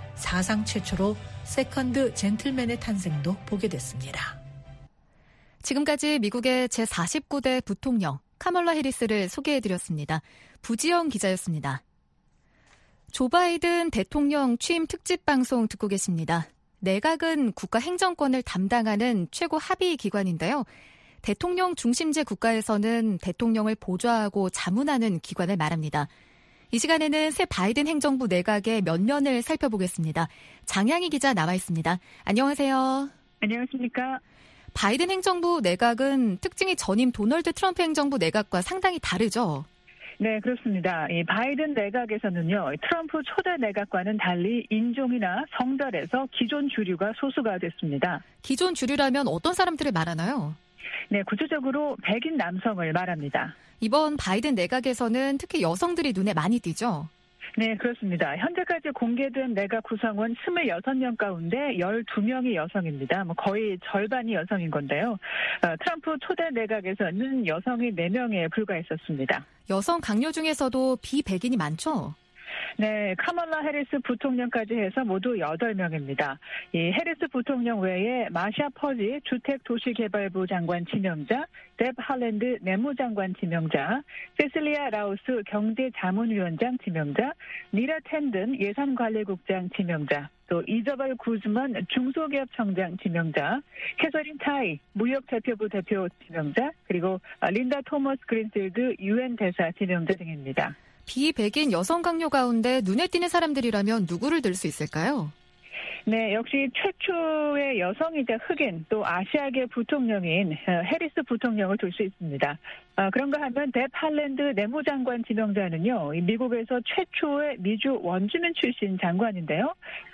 사상 최초로 세컨드 젠틀맨의 탄생도 보게 됐습니다. 지금까지 미국의 제49대 부통령 카멀라 해리스를 소개해드렸습니다. 부지영 기자였습니다. 조 바이든 대통령 취임 특집 방송 듣고 계십니다. 내각은 국가 행정권을 담당하는 최고 합의 기관인데요. 대통령 중심제 국가에서는 대통령을 보좌하고 자문하는 기관을 말합니다. 이 시간에는 새 바이든 행정부 내각의 면면을 살펴보겠습니다. 장향희 기자 나와 있습니다. 안녕하세요. 안녕하십니까. 바이든 행정부 내각은 특징이 전임 도널드 트럼프 행정부 내각과 상당히 다르죠? 네, 그렇습니다. 이 바이든 내각에서는요, 트럼프 초대 내각과는 달리 인종이나 성별에서 기존 주류가 소수가 됐습니다. 기존 주류라면 어떤 사람들을 말하나요? 네, 구체적으로 백인 남성을 말합니다. 이번 바이든 내각에서는 특히 여성들이 눈에 많이 띄죠? 네, 그렇습니다. 현재까지 공개된 내각 구성원 26명 가운데 12명이 여성입니다. 거의 절반이 여성인 건데요. 트럼프 초대 내각에서는 여성이 4명에 불과했었습니다. 여성 강요 중에서도 비백인이 많죠? 네, 카멀라 해리스 부통령까지 해서 모두 8명입니다. 이 해리스 부통령 외에 마샤 퍼지 주택도시개발부 장관 지명자, 뎁 할랜드 내무장관 지명자, 세실리아 라우스 경제자문위원장 지명자, 니라 텐든 예산관리국장 지명자, 또 이저벌 구즈먼 중소기업청장 지명자, 캐서린 타이 무역대표부 대표 지명자, 그리고 린다 토머스 그린필드 유엔 대사 지명자 등입니다. 비백인 여성 강요 가운데 눈에 띄는 사람들이라면 누구를 들 수 있을까요? 네, 역시 최초의 여성이자 흑인 또 아시아계 부통령인 해리스 부통령을 둘 수 있습니다. 그런가 하면 뎁 할랜드 내무장관 지명자는요, 미국에서 최초의 미주 원주민 출신 장관인데요.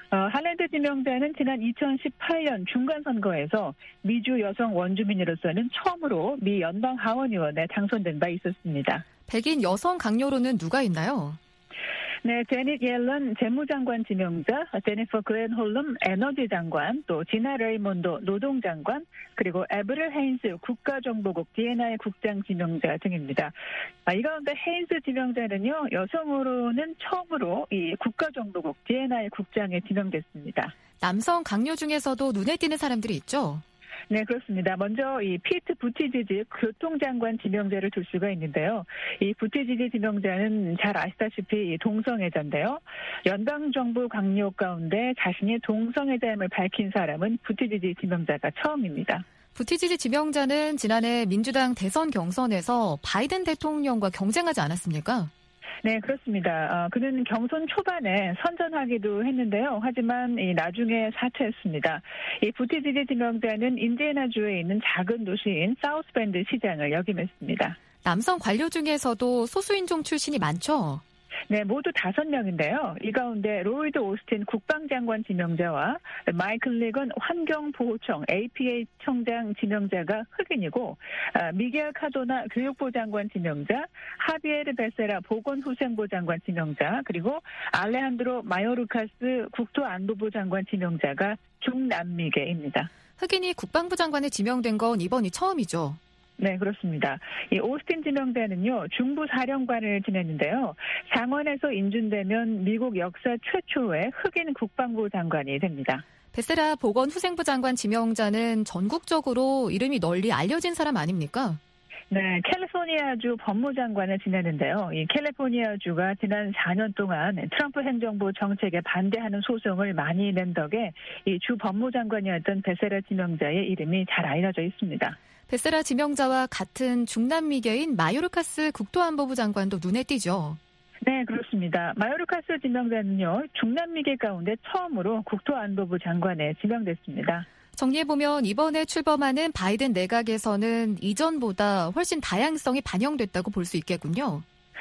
할랜드 지명자는 지난 2018년 중간선거에서 미주 여성 원주민으로서는 처음으로 미 연방 하원의원에 당선된 바 있었습니다. 백인 여성 강요로는 누가 있나요? 네, 제닛 옐런 재무장관 지명자, 제니퍼 그랜홀름 에너지 장관, 또 지나 레이몬도 노동장관, 그리고 에브릴 헤인스 국가정보국 DNI 국장 지명자 등입니다. 이 가운데 헤인스 지명자는요, 여성으로는 처음으로 이 국가정보국 DNI 국장에 지명됐습니다. 남성 강요 중에서도 눈에 띄는 사람들이 있죠? 네, 그렇습니다. 먼저 이 피트 부티지지 교통장관 지명자를 둘 수가 있는데요. 이 부티지지 지명자는 잘 아시다시피 동성애자인데요. 연방정부 강요 가운데 자신이 동성애자임을 밝힌 사람은 부티지지 지명자가 처음입니다. 부티지지 지명자는 지난해 민주당 대선 경선에서 바이든 대통령과 경쟁하지 않았습니까? 네, 그렇습니다. 그는 경선 초반에 선전하기도 했는데요. 하지만 나중에 사퇴했습니다. 이 부티지지 지명자는 인디애나주에 있는 작은 도시인 사우스밴드 시장을 역임했습니다. 남성 관료 중에서도 소수인종 출신이 많죠? 네, 모두 5명인데요. 이 가운데 로이드 오스틴 국방장관 지명자와 마이클 리건 환경보호청 APA 청장 지명자가 흑인이고, 미겔 카도나 교육부 장관 지명자, 하비에르 베세라 보건후생부 장관 지명자, 그리고 알레한드로 마요르카스 국토안보부 장관 지명자가 중남미계입니다. 흑인이 국방부 장관에 지명된 건 이번이 처음이죠? 네, 그렇습니다. 이 오스틴 지명자는요, 중부 사령관을 지냈는데요. 상원에서 인준되면 미국 역사 최초의 흑인 국방부 장관이 됩니다. 베세라 보건후생부 장관 지명자는 전국적으로 이름이 널리 알려진 사람 아닙니까? 네, 캘리포니아주 법무장관을 지냈는데요. 이 캘리포니아주가 지난 4년 동안 트럼프 행정부 정책에 반대하는 소송을 많이 낸 덕에 이 주 법무장관이었던 베세라 지명자의 이름이 잘 알려져 있습니다. 베세라 지명자와 같은 중남미계인 마요르카스 국토안보부 장관도 눈에 띄죠. 네, 그렇습니다. 마요르카스 지명자는요, 중남미계 가운데 처음으로 국토안보부 장관에 지명됐습니다. 정리해보면 이번에 출범하는 바이든 내각에서는 이전보다 훨씬 다양성이 반영됐다고 볼 수 있겠군요.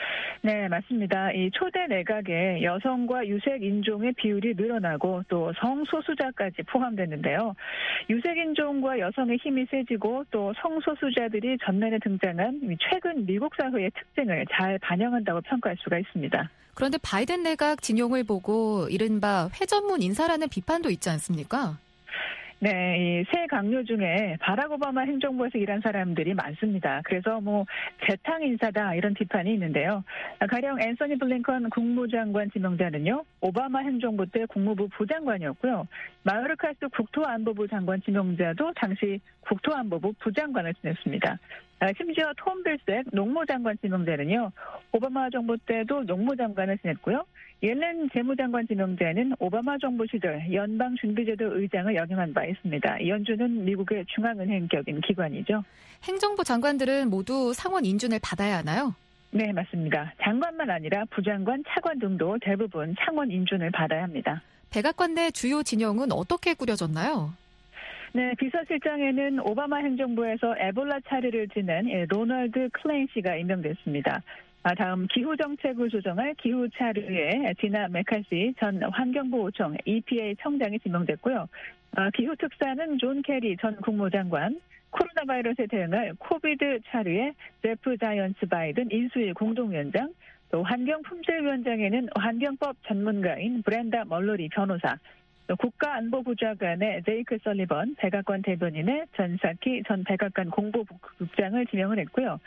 네, 맞습니다. 이 초대 내각에 여성과 유색 인종의 비율이 늘어나고 또 성소수자까지 포함됐는데요. 유색 인종과 여성의 힘이 세지고 또 성소수자들이 전면에 등장한 최근 미국 사회의 특징을 잘 반영한다고 평가할 수가 있습니다. 그런데 바이든 내각 진용을 보고 이른바 회전문 인사라는 비판도 있지 않습니까? 네, 이 새 강요 중에 바락 오바마 행정부에서 일한 사람들이 많습니다. 그래서 재탕 인사다 이런 비판이 있는데요. 가령 앤서니 블링컨 국무장관 지명자는요, 오바마 행정부 때 국무부 부장관이었고요. 마요르카스 국토안보부 장관 지명자도 당시 국토안보부 부장관을 지냈습니다. 심지어 톰 빌색 농무장관 지명자는요, 오바마 정부 때도 농무장관을 지냈고요. 옐렌 재무장관 지명자는 오바마 정부 시절 연방준비제도 의장을 역임한 바 있습니다. 이 연준은 미국의 중앙은행격인 기관이죠. 행정부 장관들은 모두 상원 인준을 받아야 하나요? 네, 맞습니다. 장관만 아니라 부장관, 차관 등도 대부분 상원 인준을 받아야 합니다. 백악관 내 주요 진영은 어떻게 꾸려졌나요? 네, 비서실장에는 오바마 행정부에서 에볼라 차례를 지낸 로널드 클레인 씨가 임명됐습니다. 다음 기후정책을 조정할 기후차르에 디나 메카시 전 환경보호청 EPA 청장이 지명됐고요. 기후특사는 존 캐리 전 국무장관, 코로나 바이러스에 대응할 코비드 차르에 제프 자이언츠 바이든 인수위 공동위원장, 또 환경품질위원장에는 환경법 전문가인 브렌다 멀러리 변호사, 국가안보부 장관의 제이크 설리번 백악관 대변인의 전사키 전 백악관 공보국장을 지명을 했고요.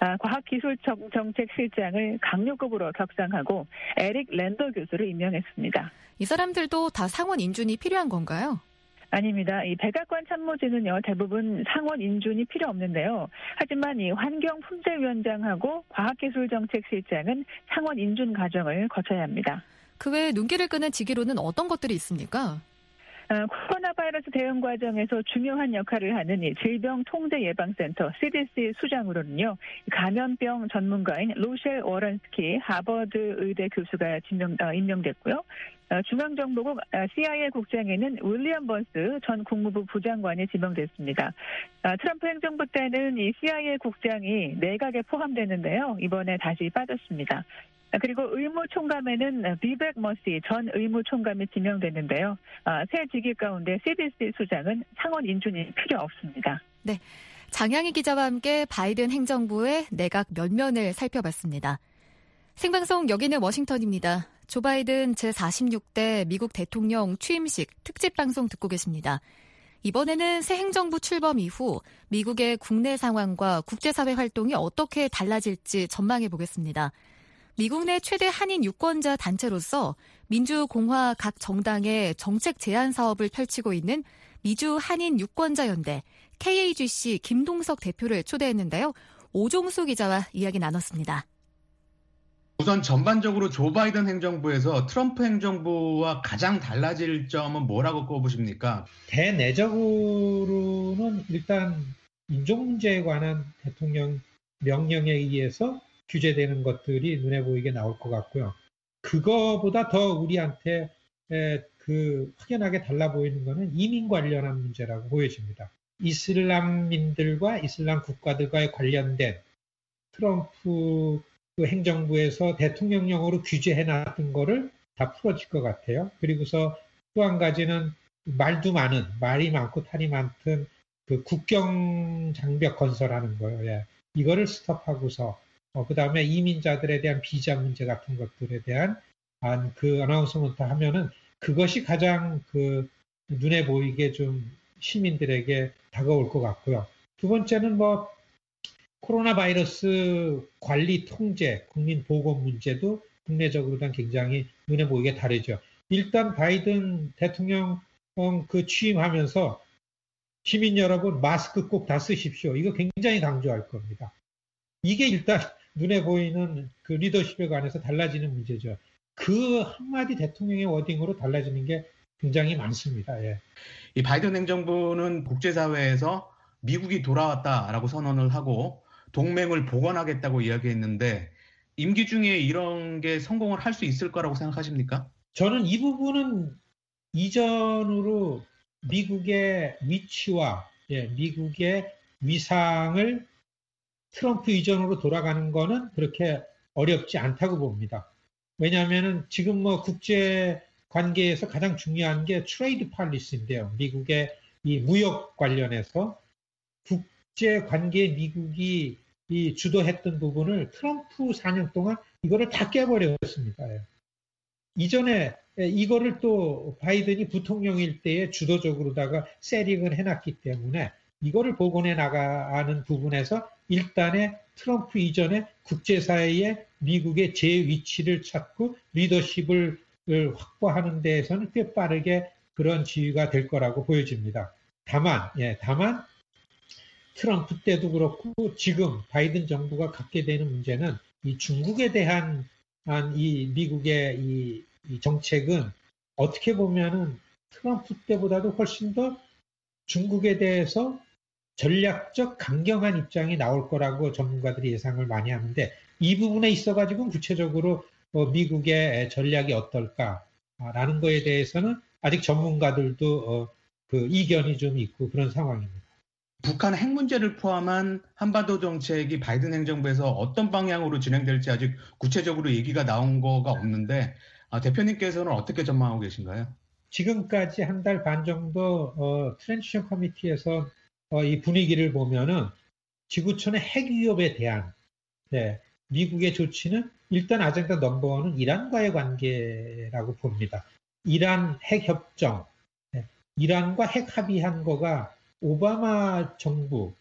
과학기술정책실장을 강요급으로 격상하고 에릭 랜더 교수를 임명했습니다. 이 사람들도 다 상원 인준이 필요한 건가요? 아닙니다. 이 백악관 참모진은요, 대부분 상원 인준이 필요 없는데요. 하지만 이 환경품질위원장하고 과학기술정책실장은 상원 인준 과정을 거쳐야 합니다. 그 외에 눈길을 끄는 직위로는 어떤 것들이 있습니까? 코로나 바이러스 대응 과정에서 중요한 역할을 하는 이 질병통제예방센터 CDC 수장으로는요, 감염병 전문가인 로셸 워런스키 하버드 의대 교수가 임명됐고요. 중앙정보국 CIA 국장에는 윌리엄 버스 전 국무부 부장관이 지명됐습니다. 트럼프 행정부 때는 이 CIA 국장이 내각에 포함됐는데요, 이번에 다시 빠졌습니다. 그리고 의무총감에는 비백 머시 전 의무총감이 지명됐는데요. 새 직위 가운데 CDC 수장은 상원 인준이 필요 없습니다. 네, 장양희 기자와 함께 바이든 행정부의 내각 면면을 살펴봤습니다. 생방송 여기는 워싱턴입니다. 조 바이든 제46대 미국 대통령 취임식 특집 방송 듣고 계십니다. 이번에는 새 행정부 출범 이후 미국의 국내 상황과 국제사회 활동이 어떻게 달라질지 전망해 보겠습니다. 미국 내 최대 한인 유권자 단체로서 민주공화 각 정당의 정책 제안 사업을 펼치고 있는 미주 한인 유권자연대 KAGC 김동석 대표를 초대했는데요. 오종수 기자와 이야기 나눴습니다. 우선 전반적으로 조 바이든 행정부에서 트럼프 행정부와 가장 달라질 점은 뭐라고 꼽으십니까? 대내적으로는 일단 인종 문제에 관한 대통령 명령에 의해서 규제되는 것들이 눈에 보이게 나올 것 같고요. 그거보다 더 우리한테 확연하게 달라 보이는 것은 이민 관련한 문제라고 보여집니다. 이슬람민들과 이슬람 국가들과의 관련된 트럼프 행정부에서 대통령령으로 규제해놨던 거를 다 풀어질 것 같아요. 그리고서 또 한 가지는 말이 많고 탈이 많던 그 국경 장벽 건설하는 거예요. 예. 이거를 스톱하고서 그 다음에 이민자들에 대한 비자 문제 같은 것들에 대한 그 어나운스먼트 하면은 그것이 가장 눈에 보이게 좀 시민들에게 다가올 것 같고요. 두 번째는 코로나 바이러스 관리 통제, 국민 보건 문제도 국내적으로는 굉장히 눈에 보이게 다르죠. 일단 바이든 대통령 취임하면서 시민 여러분 마스크 꼭 다 쓰십시오. 이거 굉장히 강조할 겁니다. 이게 일단 눈에 보이는 그 리더십에 관해서 달라지는 문제죠. 그 한마디 대통령의 워딩으로 달라지는 게 굉장히 많습니다. 예. 이 바이든 행정부는 국제사회에서 미국이 돌아왔다라고 선언을 하고 동맹을 복원하겠다고 이야기했는데 임기 중에 이런 게 성공을 할 수 있을 거라고 생각하십니까? 저는 이 부분은 이전으로 미국의 위치와 미국의 위상을 트럼프 이전으로 돌아가는 거는 그렇게 어렵지 않다고 봅니다. 왜냐하면 지금 국제 관계에서 가장 중요한 게 트레이드 팔리시인데요. 미국의 이 무역 관련해서 국제 관계에 미국이 주도했던 부분을 트럼프 4년 동안 이거를 다 깨버렸습니다. 이전에 이거를 또 바이든이 부통령일 때에 주도적으로다가 세링을 해놨기 때문에 이거를 복원해 나가는 부분에서 일단의 트럼프 이전에 국제사회에 미국의 제 위치를 찾고 리더십을 확보하는 데에서는 꽤 빠르게 그런 지위가 될 거라고 보여집니다. 다만 트럼프 때도 그렇고 지금 바이든 정부가 갖게 되는 문제는 이 중국에 대한 이 미국의 이 정책은 어떻게 보면은 트럼프 때보다도 훨씬 더 중국에 대해서 전략적 강경한 입장이 나올 거라고 전문가들이 예상을 많이 하는데 이 부분에 있어가지고 구체적으로 미국의 전략이 어떨까라는 거에 대해서는 아직 전문가들도 그 이견이 좀 있고 그런 상황입니다. 북한 핵 문제를 포함한 한반도 정책이 바이든 행정부에서 어떤 방향으로 진행될지 아직 구체적으로 얘기가 나온 거가 없는데 대표님께서는 어떻게 전망하고 계신가요? 지금까지 한 달 반 정도 트랜지션 커미티에서 이 분위기를 보면은 지구촌의 핵 위협에 대한 미국의 조치는 일단 아젠다 넘버원은 이란과의 관계라고 봅니다. 이란 핵 협정, 이란과 핵 합의한 거가 오바마 정부,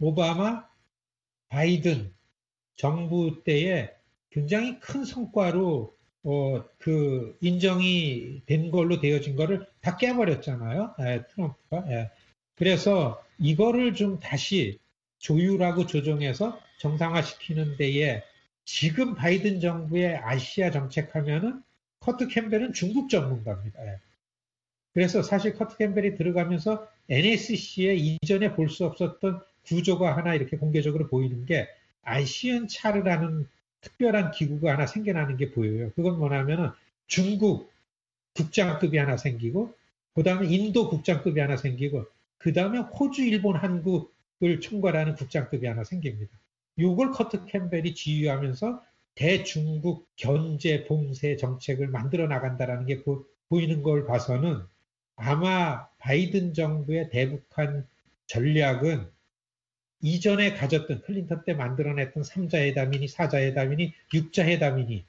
바이든 정부 때에 굉장히 큰 성과로 그 인정이 된 걸로 되어진 거를 다 깨버렸잖아요. 트럼프가. 그래서 이거를 좀 다시 조율하고 조정해서 정상화시키는 데에 지금 바이든 정부의 아시아 정책하면은 커트 캠벨은 중국 전문가입니다. 그래서 사실 커트 캠벨이 들어가면서 NSC에 이전에 볼 수 없었던 구조가 하나 이렇게 공개적으로 보이는 게 아시안 차르라는 특별한 기구가 하나 생겨나는 게 보여요. 그건 뭐냐면은 중국 국장급이 하나 생기고, 그 다음에 인도 국장급이 하나 생기고, 그 다음에 호주, 일본, 한국을 총괄하는 국장급이 하나 생깁니다. 요걸 커트 캠벨이 지휘하면서 대중국 견제 봉쇄 정책을 만들어 나간다라는 게 보이는 걸 봐서는 아마 바이든 정부의 대북한 전략은 이전에 가졌던 클린턴 때 만들어냈던 3자회담이니 4자회담이니 6자회담이니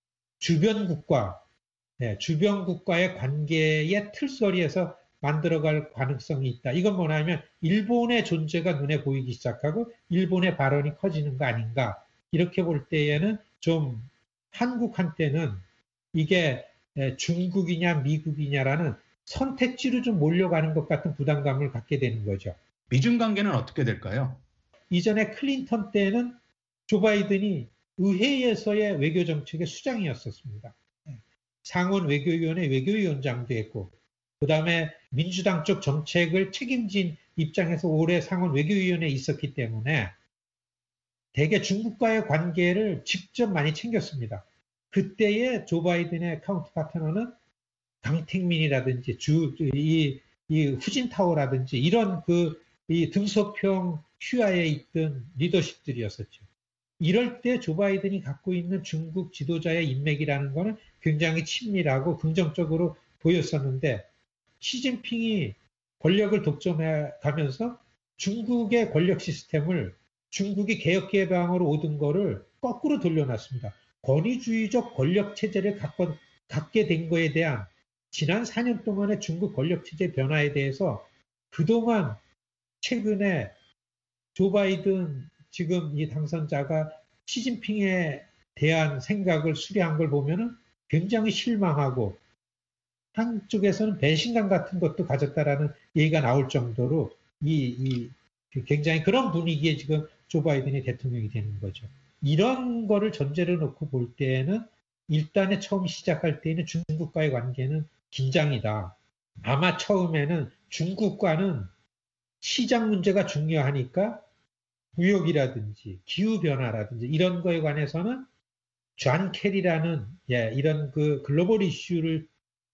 주변 국가의 관계의 틀서리에서 만들어갈 가능성이 있다. 이건 뭐냐면 일본의 존재가 눈에 보이기 시작하고 일본의 발언이 커지는 거 아닌가. 이렇게 볼 때에는 좀 한국한테는 이게 중국이냐 미국이냐라는 선택지로 좀 몰려가는 것 같은 부담감을 갖게 되는 거죠. 미중 관계는 어떻게 될까요? 이전에 클린턴 때는 조 바이든이 의회에서의 외교정책의 수장이었었습니다. 상원 외교위원회 외교위원장도 했고, 그 다음에 민주당 쪽 정책을 책임진 입장에서 오래 상원 외교위원회에 있었기 때문에 대개 중국과의 관계를 직접 많이 챙겼습니다. 그때의 조 바이든의 카운트 파트너는 강택민이라든지 이 후진타오라든지 이런 이 등소평 휘하에 있던 리더십들이었었죠. 이럴 때 조 바이든이 갖고 있는 중국 지도자의 인맥이라는 거는 굉장히 친밀하고 긍정적으로 보였었는데, 시진핑이 권력을 독점해 가면서 중국의 권력 시스템을 중국이 개혁개방으로 오던 거를 거꾸로 돌려놨습니다. 권위주의적 권력 체제를 갖게 된 거에 대한 지난 4년 동안의 중국 권력 체제 변화에 대해서 그동안 최근에 조 바이든 지금 이 당선자가 시진핑에 대한 생각을 수리한 걸 보면은 굉장히 실망하고 한쪽에서는 배신감 같은 것도 가졌다라는 얘기가 나올 정도로 굉장히 그런 분위기에 지금 조 바이든이 대통령이 되는 거죠. 이런 거를 전제로 놓고 볼 때에는 일단에 처음 시작할 때에는 중국과의 관계는 긴장이다. 아마 처음에는 중국과는 시장 문제가 중요하니까 무역이라든지 기후변화라든지 이런 거에 관해서는 존 캐리라는 이런 그 글로벌 이슈를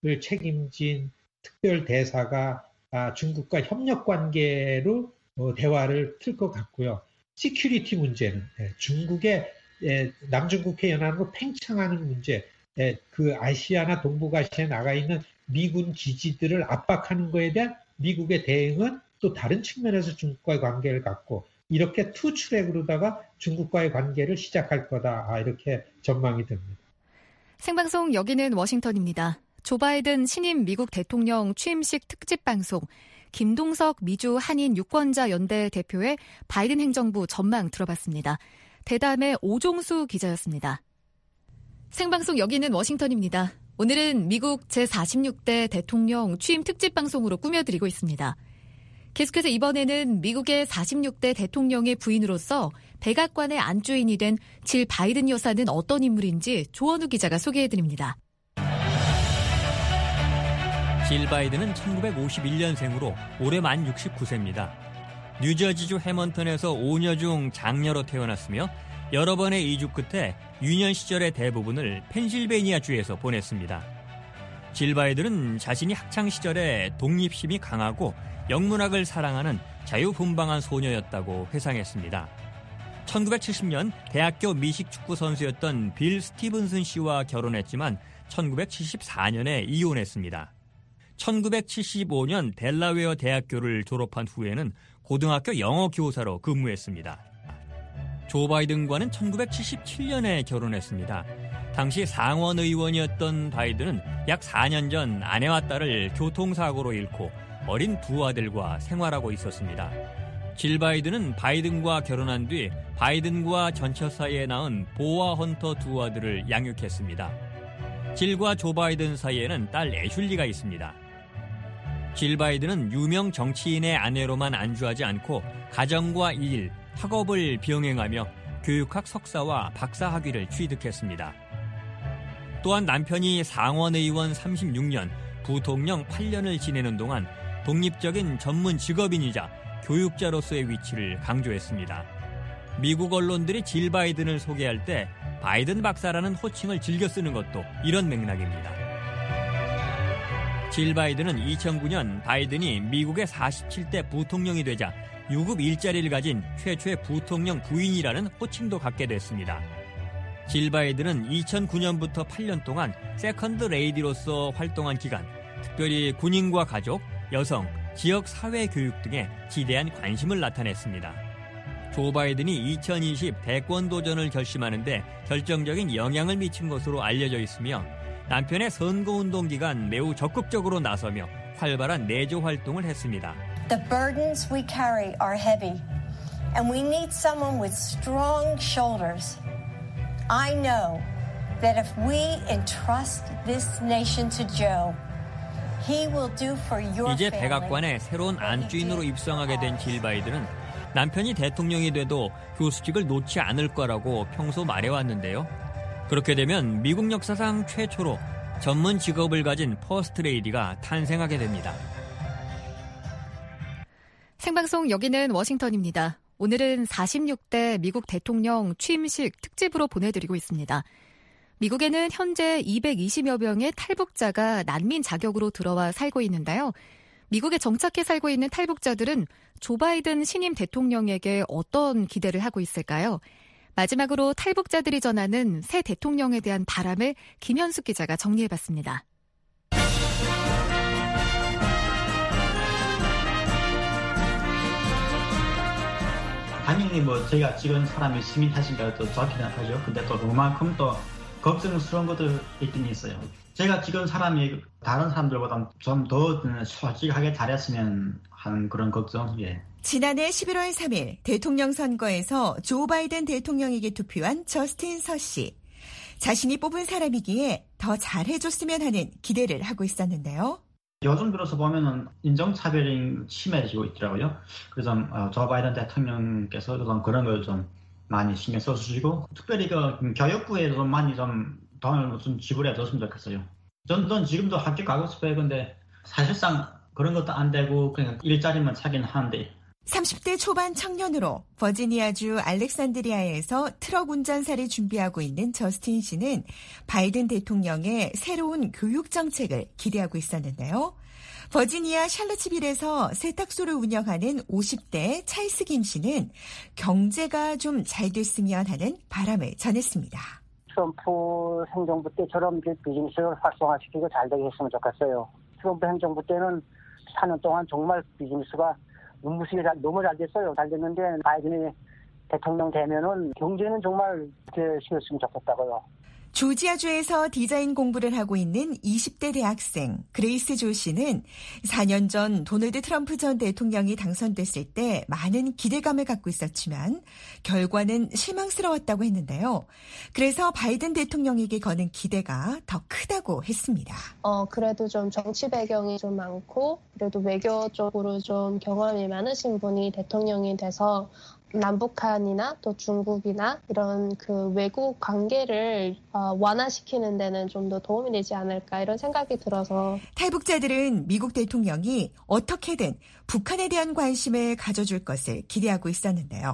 책임진 특별 대사가 중국과 협력 관계로 대화를 틀 것 같고요. 시큐리티 문제는 중국의 남중국해 연안으로 팽창하는 문제, 그 아시아나 동북아시아에 나가 있는 미군 기지들을 압박하는 것에 대한 미국의 대응은 또 다른 측면에서 중국과의 관계를 갖고 이렇게 투 트랙으로다가 중국과의 관계를 시작할 거다. 이렇게 전망이 됩니다. 생방송 여기는 워싱턴입니다. 조 바이든 신임 미국 대통령 취임식 특집 방송, 김동석 미주 한인 유권자 연대 대표의 바이든 행정부 전망 들어봤습니다. 대담의 오종수 기자였습니다. 생방송 여기는 워싱턴입니다. 오늘은 미국 제46대 대통령 취임 특집 방송으로 꾸며드리고 있습니다. 계속해서 이번에는 미국의 46대 대통령의 부인으로서 백악관의 안주인이 된 질 바이든 여사는 어떤 인물인지 조원우 기자가 소개해드립니다. 질 바이든은 1951년생으로 올해 만 69세입니다. 뉴저지주 해먼턴에서 5녀 중 장녀로 태어났으며 여러 번의 이주 끝에 유년 시절의 대부분을 펜실베니아주에서 보냈습니다. 질 바이든은 자신이 학창 시절에 독립심이 강하고 영문학을 사랑하는 자유분방한 소녀였다고 회상했습니다. 1970년 대학교 미식 축구 선수였던 빌 스티븐슨 씨와 결혼했지만 1974년에 이혼했습니다. 1975년 델라웨어 대학교를 졸업한 후에는 고등학교 영어 교사로 근무했습니다. 조 바이든과는 1977년에 결혼했습니다. 당시 상원 의원이었던 바이든은 약 4년 전 아내와 딸을 교통사고로 잃고 어린 두 아들과 생활하고 있었습니다. 질 바이든은 바이든과 결혼한 뒤 바이든과 전처 사이에 낳은 보와 헌터 두 아들을 양육했습니다. 질과 조 바이든 사이에는 딸 애슐리가 있습니다. 질 바이든은 유명 정치인의 아내로만 안주하지 않고 가정과 일, 학업을 병행하며 교육학 석사와 박사 학위를 취득했습니다. 또한 남편이 상원의원 36년, 부통령 8년을 지내는 동안 독립적인 전문 직업인이자 교육자로서의 위치를 강조했습니다. 미국 언론들이 질 바이든을 소개할 때 바이든 박사라는 호칭을 즐겨 쓰는 것도 이런 맥락입니다. 질 바이든은 2009년 바이든이 미국의 47대 부통령이 되자 유급 일자리를 가진 최초의 부통령 부인이라는 호칭도 갖게 됐습니다. 질 바이든은 2009년부터 8년 동안 세컨드 레이디로서 활동한 기간, 특별히 군인과 가족, 여성, 지역 사회 교육 등에 지대한 관심을 나타냈습니다. 조 바이든이 2020 대권 도전을 결심하는데 결정적인 영향을 미친 것으로 알려져 있으며 남편의 선거운동 기간 매우 적극적으로 나서며 활발한 내조 활동을 했습니다. The burdens we carry are heavy, and we need someone with strong shoulders. I know that if we entrust this nation to Joe, he will do for your 이제 family. 백악관에 새로운 안주인으로 입성하게 된 질 바이든은 남편이 대통령이 돼도 교수직을 놓지 않을 거라고 평소 말해왔는데요. 그렇게 되면 미국 역사상 최초로 전문 직업을 가진 퍼스트 레이디가 탄생하게 됩니다. 생방송 여기는 워싱턴입니다. 오늘은 46대 미국 대통령 취임식 특집으로 보내드리고 있습니다. 미국에는 현재 220여 명의 탈북자가 난민 자격으로 들어와 살고 있는데요. 미국에 정착해 살고 있는 탈북자들은 조 바이든 신임 대통령에게 어떤 기대를 하고 있을까요? 마지막으로 탈북자들이 전하는 새 대통령에 대한 바람을 김현숙 기자가 정리해봤습니다. 당연히 저희가 찍은 사람이 시민 탓인가 또 좋기는 하죠. 근데 또 그만큼 또 걱정스러운 것도 있긴 있어요. 제가 찍은 사람이 다른 사람들보다 좀 더 솔직하게 잘했으면 하는 그런 걱정. 예. 지난해 11월 3일 대통령 선거에서 조 바이든 대통령에게 투표한 저스틴 서 씨. 자신이 뽑은 사람이기에 더 잘해줬으면 하는 기대를 하고 있었는데요. 요즘 들어서 보면은 인종차별이 심해지고 있더라고요. 그래서 조 바이든 대통령께서 그런 걸 좀 많이 신경 써주시고, 특별히 교육부에 좀 많이 좀 돈을 좀 지불해 줬으면 좋겠어요. 전 지금도 학교 가고 싶어요. 근데 사실상 그런 것도 안 되고 그냥 일자리만 차긴 하는데. 30대 초반 청년으로 버지니아주 알렉산드리아에서 트럭 운전사를 준비하고 있는 저스틴 씨는 바이든 대통령의 새로운 교육 정책을 기대하고 있었는데요. 버지니아 샬럿츠빌에서 세탁소를 운영하는 50대 찰스 김 씨는 경제가 좀 잘 됐으면 하는 바람을 전했습니다. 트럼프 행정부 때처럼 비즈니스를 활성화시키고 잘 되게 했으면 좋겠어요. 트럼프 행정부 때는 4년 동안 정말 비즈니스가 눈부시게 너무 잘 됐어요. 잘 됐는데 바이든이 대통령 되면은 경제는 정말 이렇게 쉬었으면 좋겠다고요. 조지아주에서 디자인 공부를 하고 있는 20대 대학생 그레이스 조 씨는 4년 전 도널드 트럼프 전 대통령이 당선됐을 때 많은 기대감을 갖고 있었지만 결과는 실망스러웠다고 했는데요. 그래서 바이든 대통령에게 거는 기대가 더 크다고 했습니다. 그래도 좀 정치 배경이 좀 많고 그래도 외교 쪽으로 좀 경험이 많으신 분이 대통령이 돼서 남북한이나 또 중국이나 이런 그 외국 관계를 완화시키는 데는 좀 더 도움이 되지 않을까 이런 생각이 들어서 탈북자들은 미국 대통령이 어떻게든 북한에 대한 관심을 가져줄 것을 기대하고 있었는데요.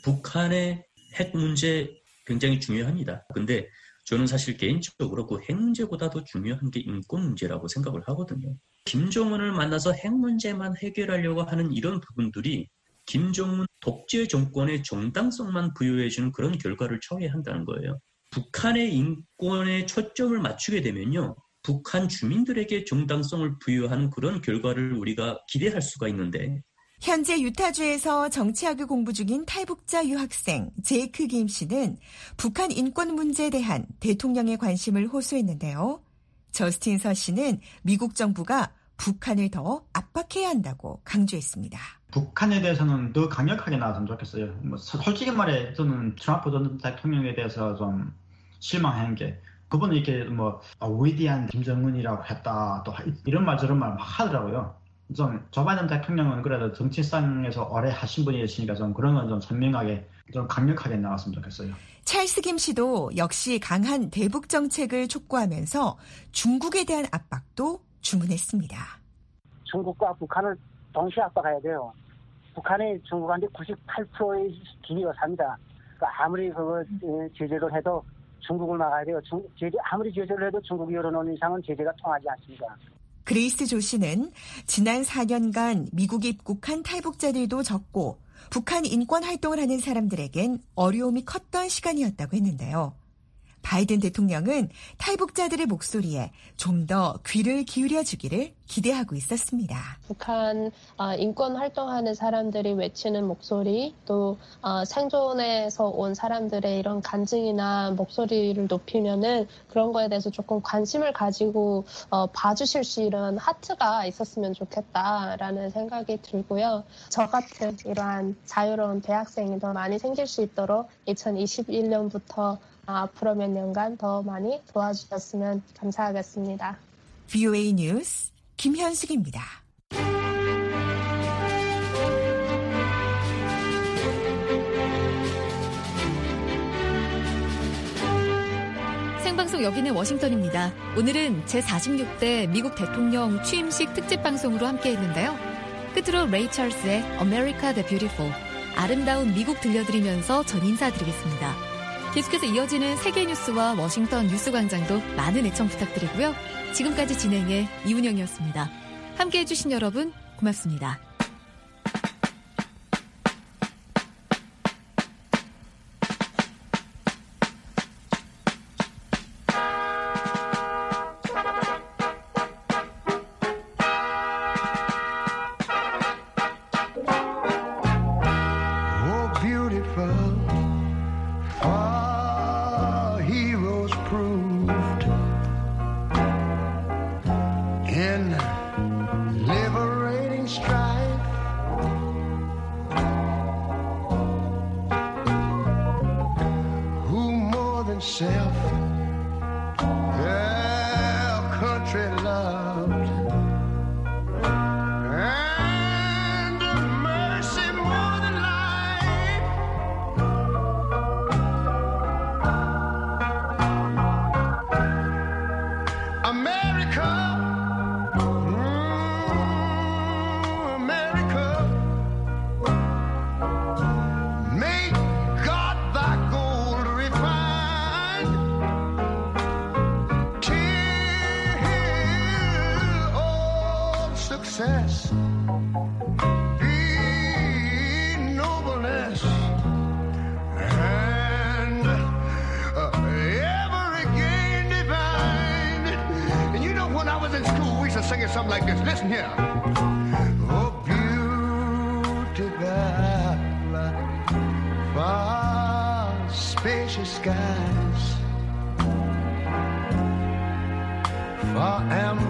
북한의 핵 문제 굉장히 중요합니다. 근데 저는 사실 개인적으로 그 핵 문제보다도 중요한 게 인권 문제라고 생각을 하거든요. 김정은을 만나서 핵 문제만 해결하려고 하는 이런 부분들이 김정은 독재 정권의 정당성만 부여해주는 그런 결과를 초래해야 한다는 거예요. 북한의 인권에 초점을 맞추게 되면요. 북한 주민들에게 정당성을 부여하는 그런 결과를 우리가 기대할 수가 있는데 현재 유타주에서 정치학을 공부 중인 탈북자 유학생 제이크 김 씨는 북한 인권 문제에 대한 대통령의 관심을 호소했는데요. 저스틴 서 씨는 미국 정부가 북한을 더 압박해야 한다고 강조했습니다. 북한에 대해서는 더 강력하게 나왔으면 좋겠어요. 솔직히 말해 저는 트럼프 전 대통령에 대해서 좀 실망한 게 그분은 이렇게 위대한 김정은이라고 했다 또 이런 말 저런 말 막 하더라고요. 좀 조 바이든 대통령은 그래도 정치상에서 오래 하신 분이었으니까 좀 그런 건 좀 선명하게 좀 강력하게 나왔으면 좋겠어요. 찰스 김 씨도 역시 강한 대북 정책을 촉구하면서 중국에 대한 압박도 주문했습니다. 중국과 북한을 동시에 압박해야 돼요. 북한이 중국한테 98%의 기여를 삽니다. 그러니까 아무리 제재를 해도 중국을 막아야 돼요. 아무리 제재를 해도 중국이 열어놓은 이상은 제재가 통하지 않습니다. 그레이스 조 씨는 지난 4년간 미국에 입국한 탈북자들도 적고 북한 인권 활동을 하는 사람들에겐 어려움이 컸던 시간이었다고 했는데요. 바이든 대통령은 탈북자들의 목소리에 좀 더 귀를 기울여주기를 기대하고 있었습니다. 북한 인권 활동하는 사람들이 외치는 목소리, 또 생존에서 온 사람들의 이런 간증이나 목소리를 높이면은 그런 거에 대해서 조금 관심을 가지고 봐주실 수 있는 하트가 있었으면 좋겠다라는 생각이 들고요. 저 같은 이러한 자유로운 대학생이 더 많이 생길 수 있도록 2021년부터 앞으로 몇 년간 더 많이 도와주셨으면 감사하겠습니다. VOA 뉴스 김현숙입니다. 생방송 여기는 워싱턴입니다. 오늘은 제46대 미국 대통령 취임식 특집 방송으로 함께했는데요. 끝으로 레이 찰스의 America the Beautiful, 아름다운 미국 들려드리면서 전 인사드리겠습니다. 계속해서 이어지는 세계 뉴스와 워싱턴 뉴스광장도 많은 애청 부탁드리고요. 지금까지 진행의 이운영이었습니다. 함께해 주신 여러분 고맙습니다. Success, be nobleness, and ever again divine. And you know, when I was in school, we used to sing it something like this. Listen here. Oh, beautiful, far spacious skies. I am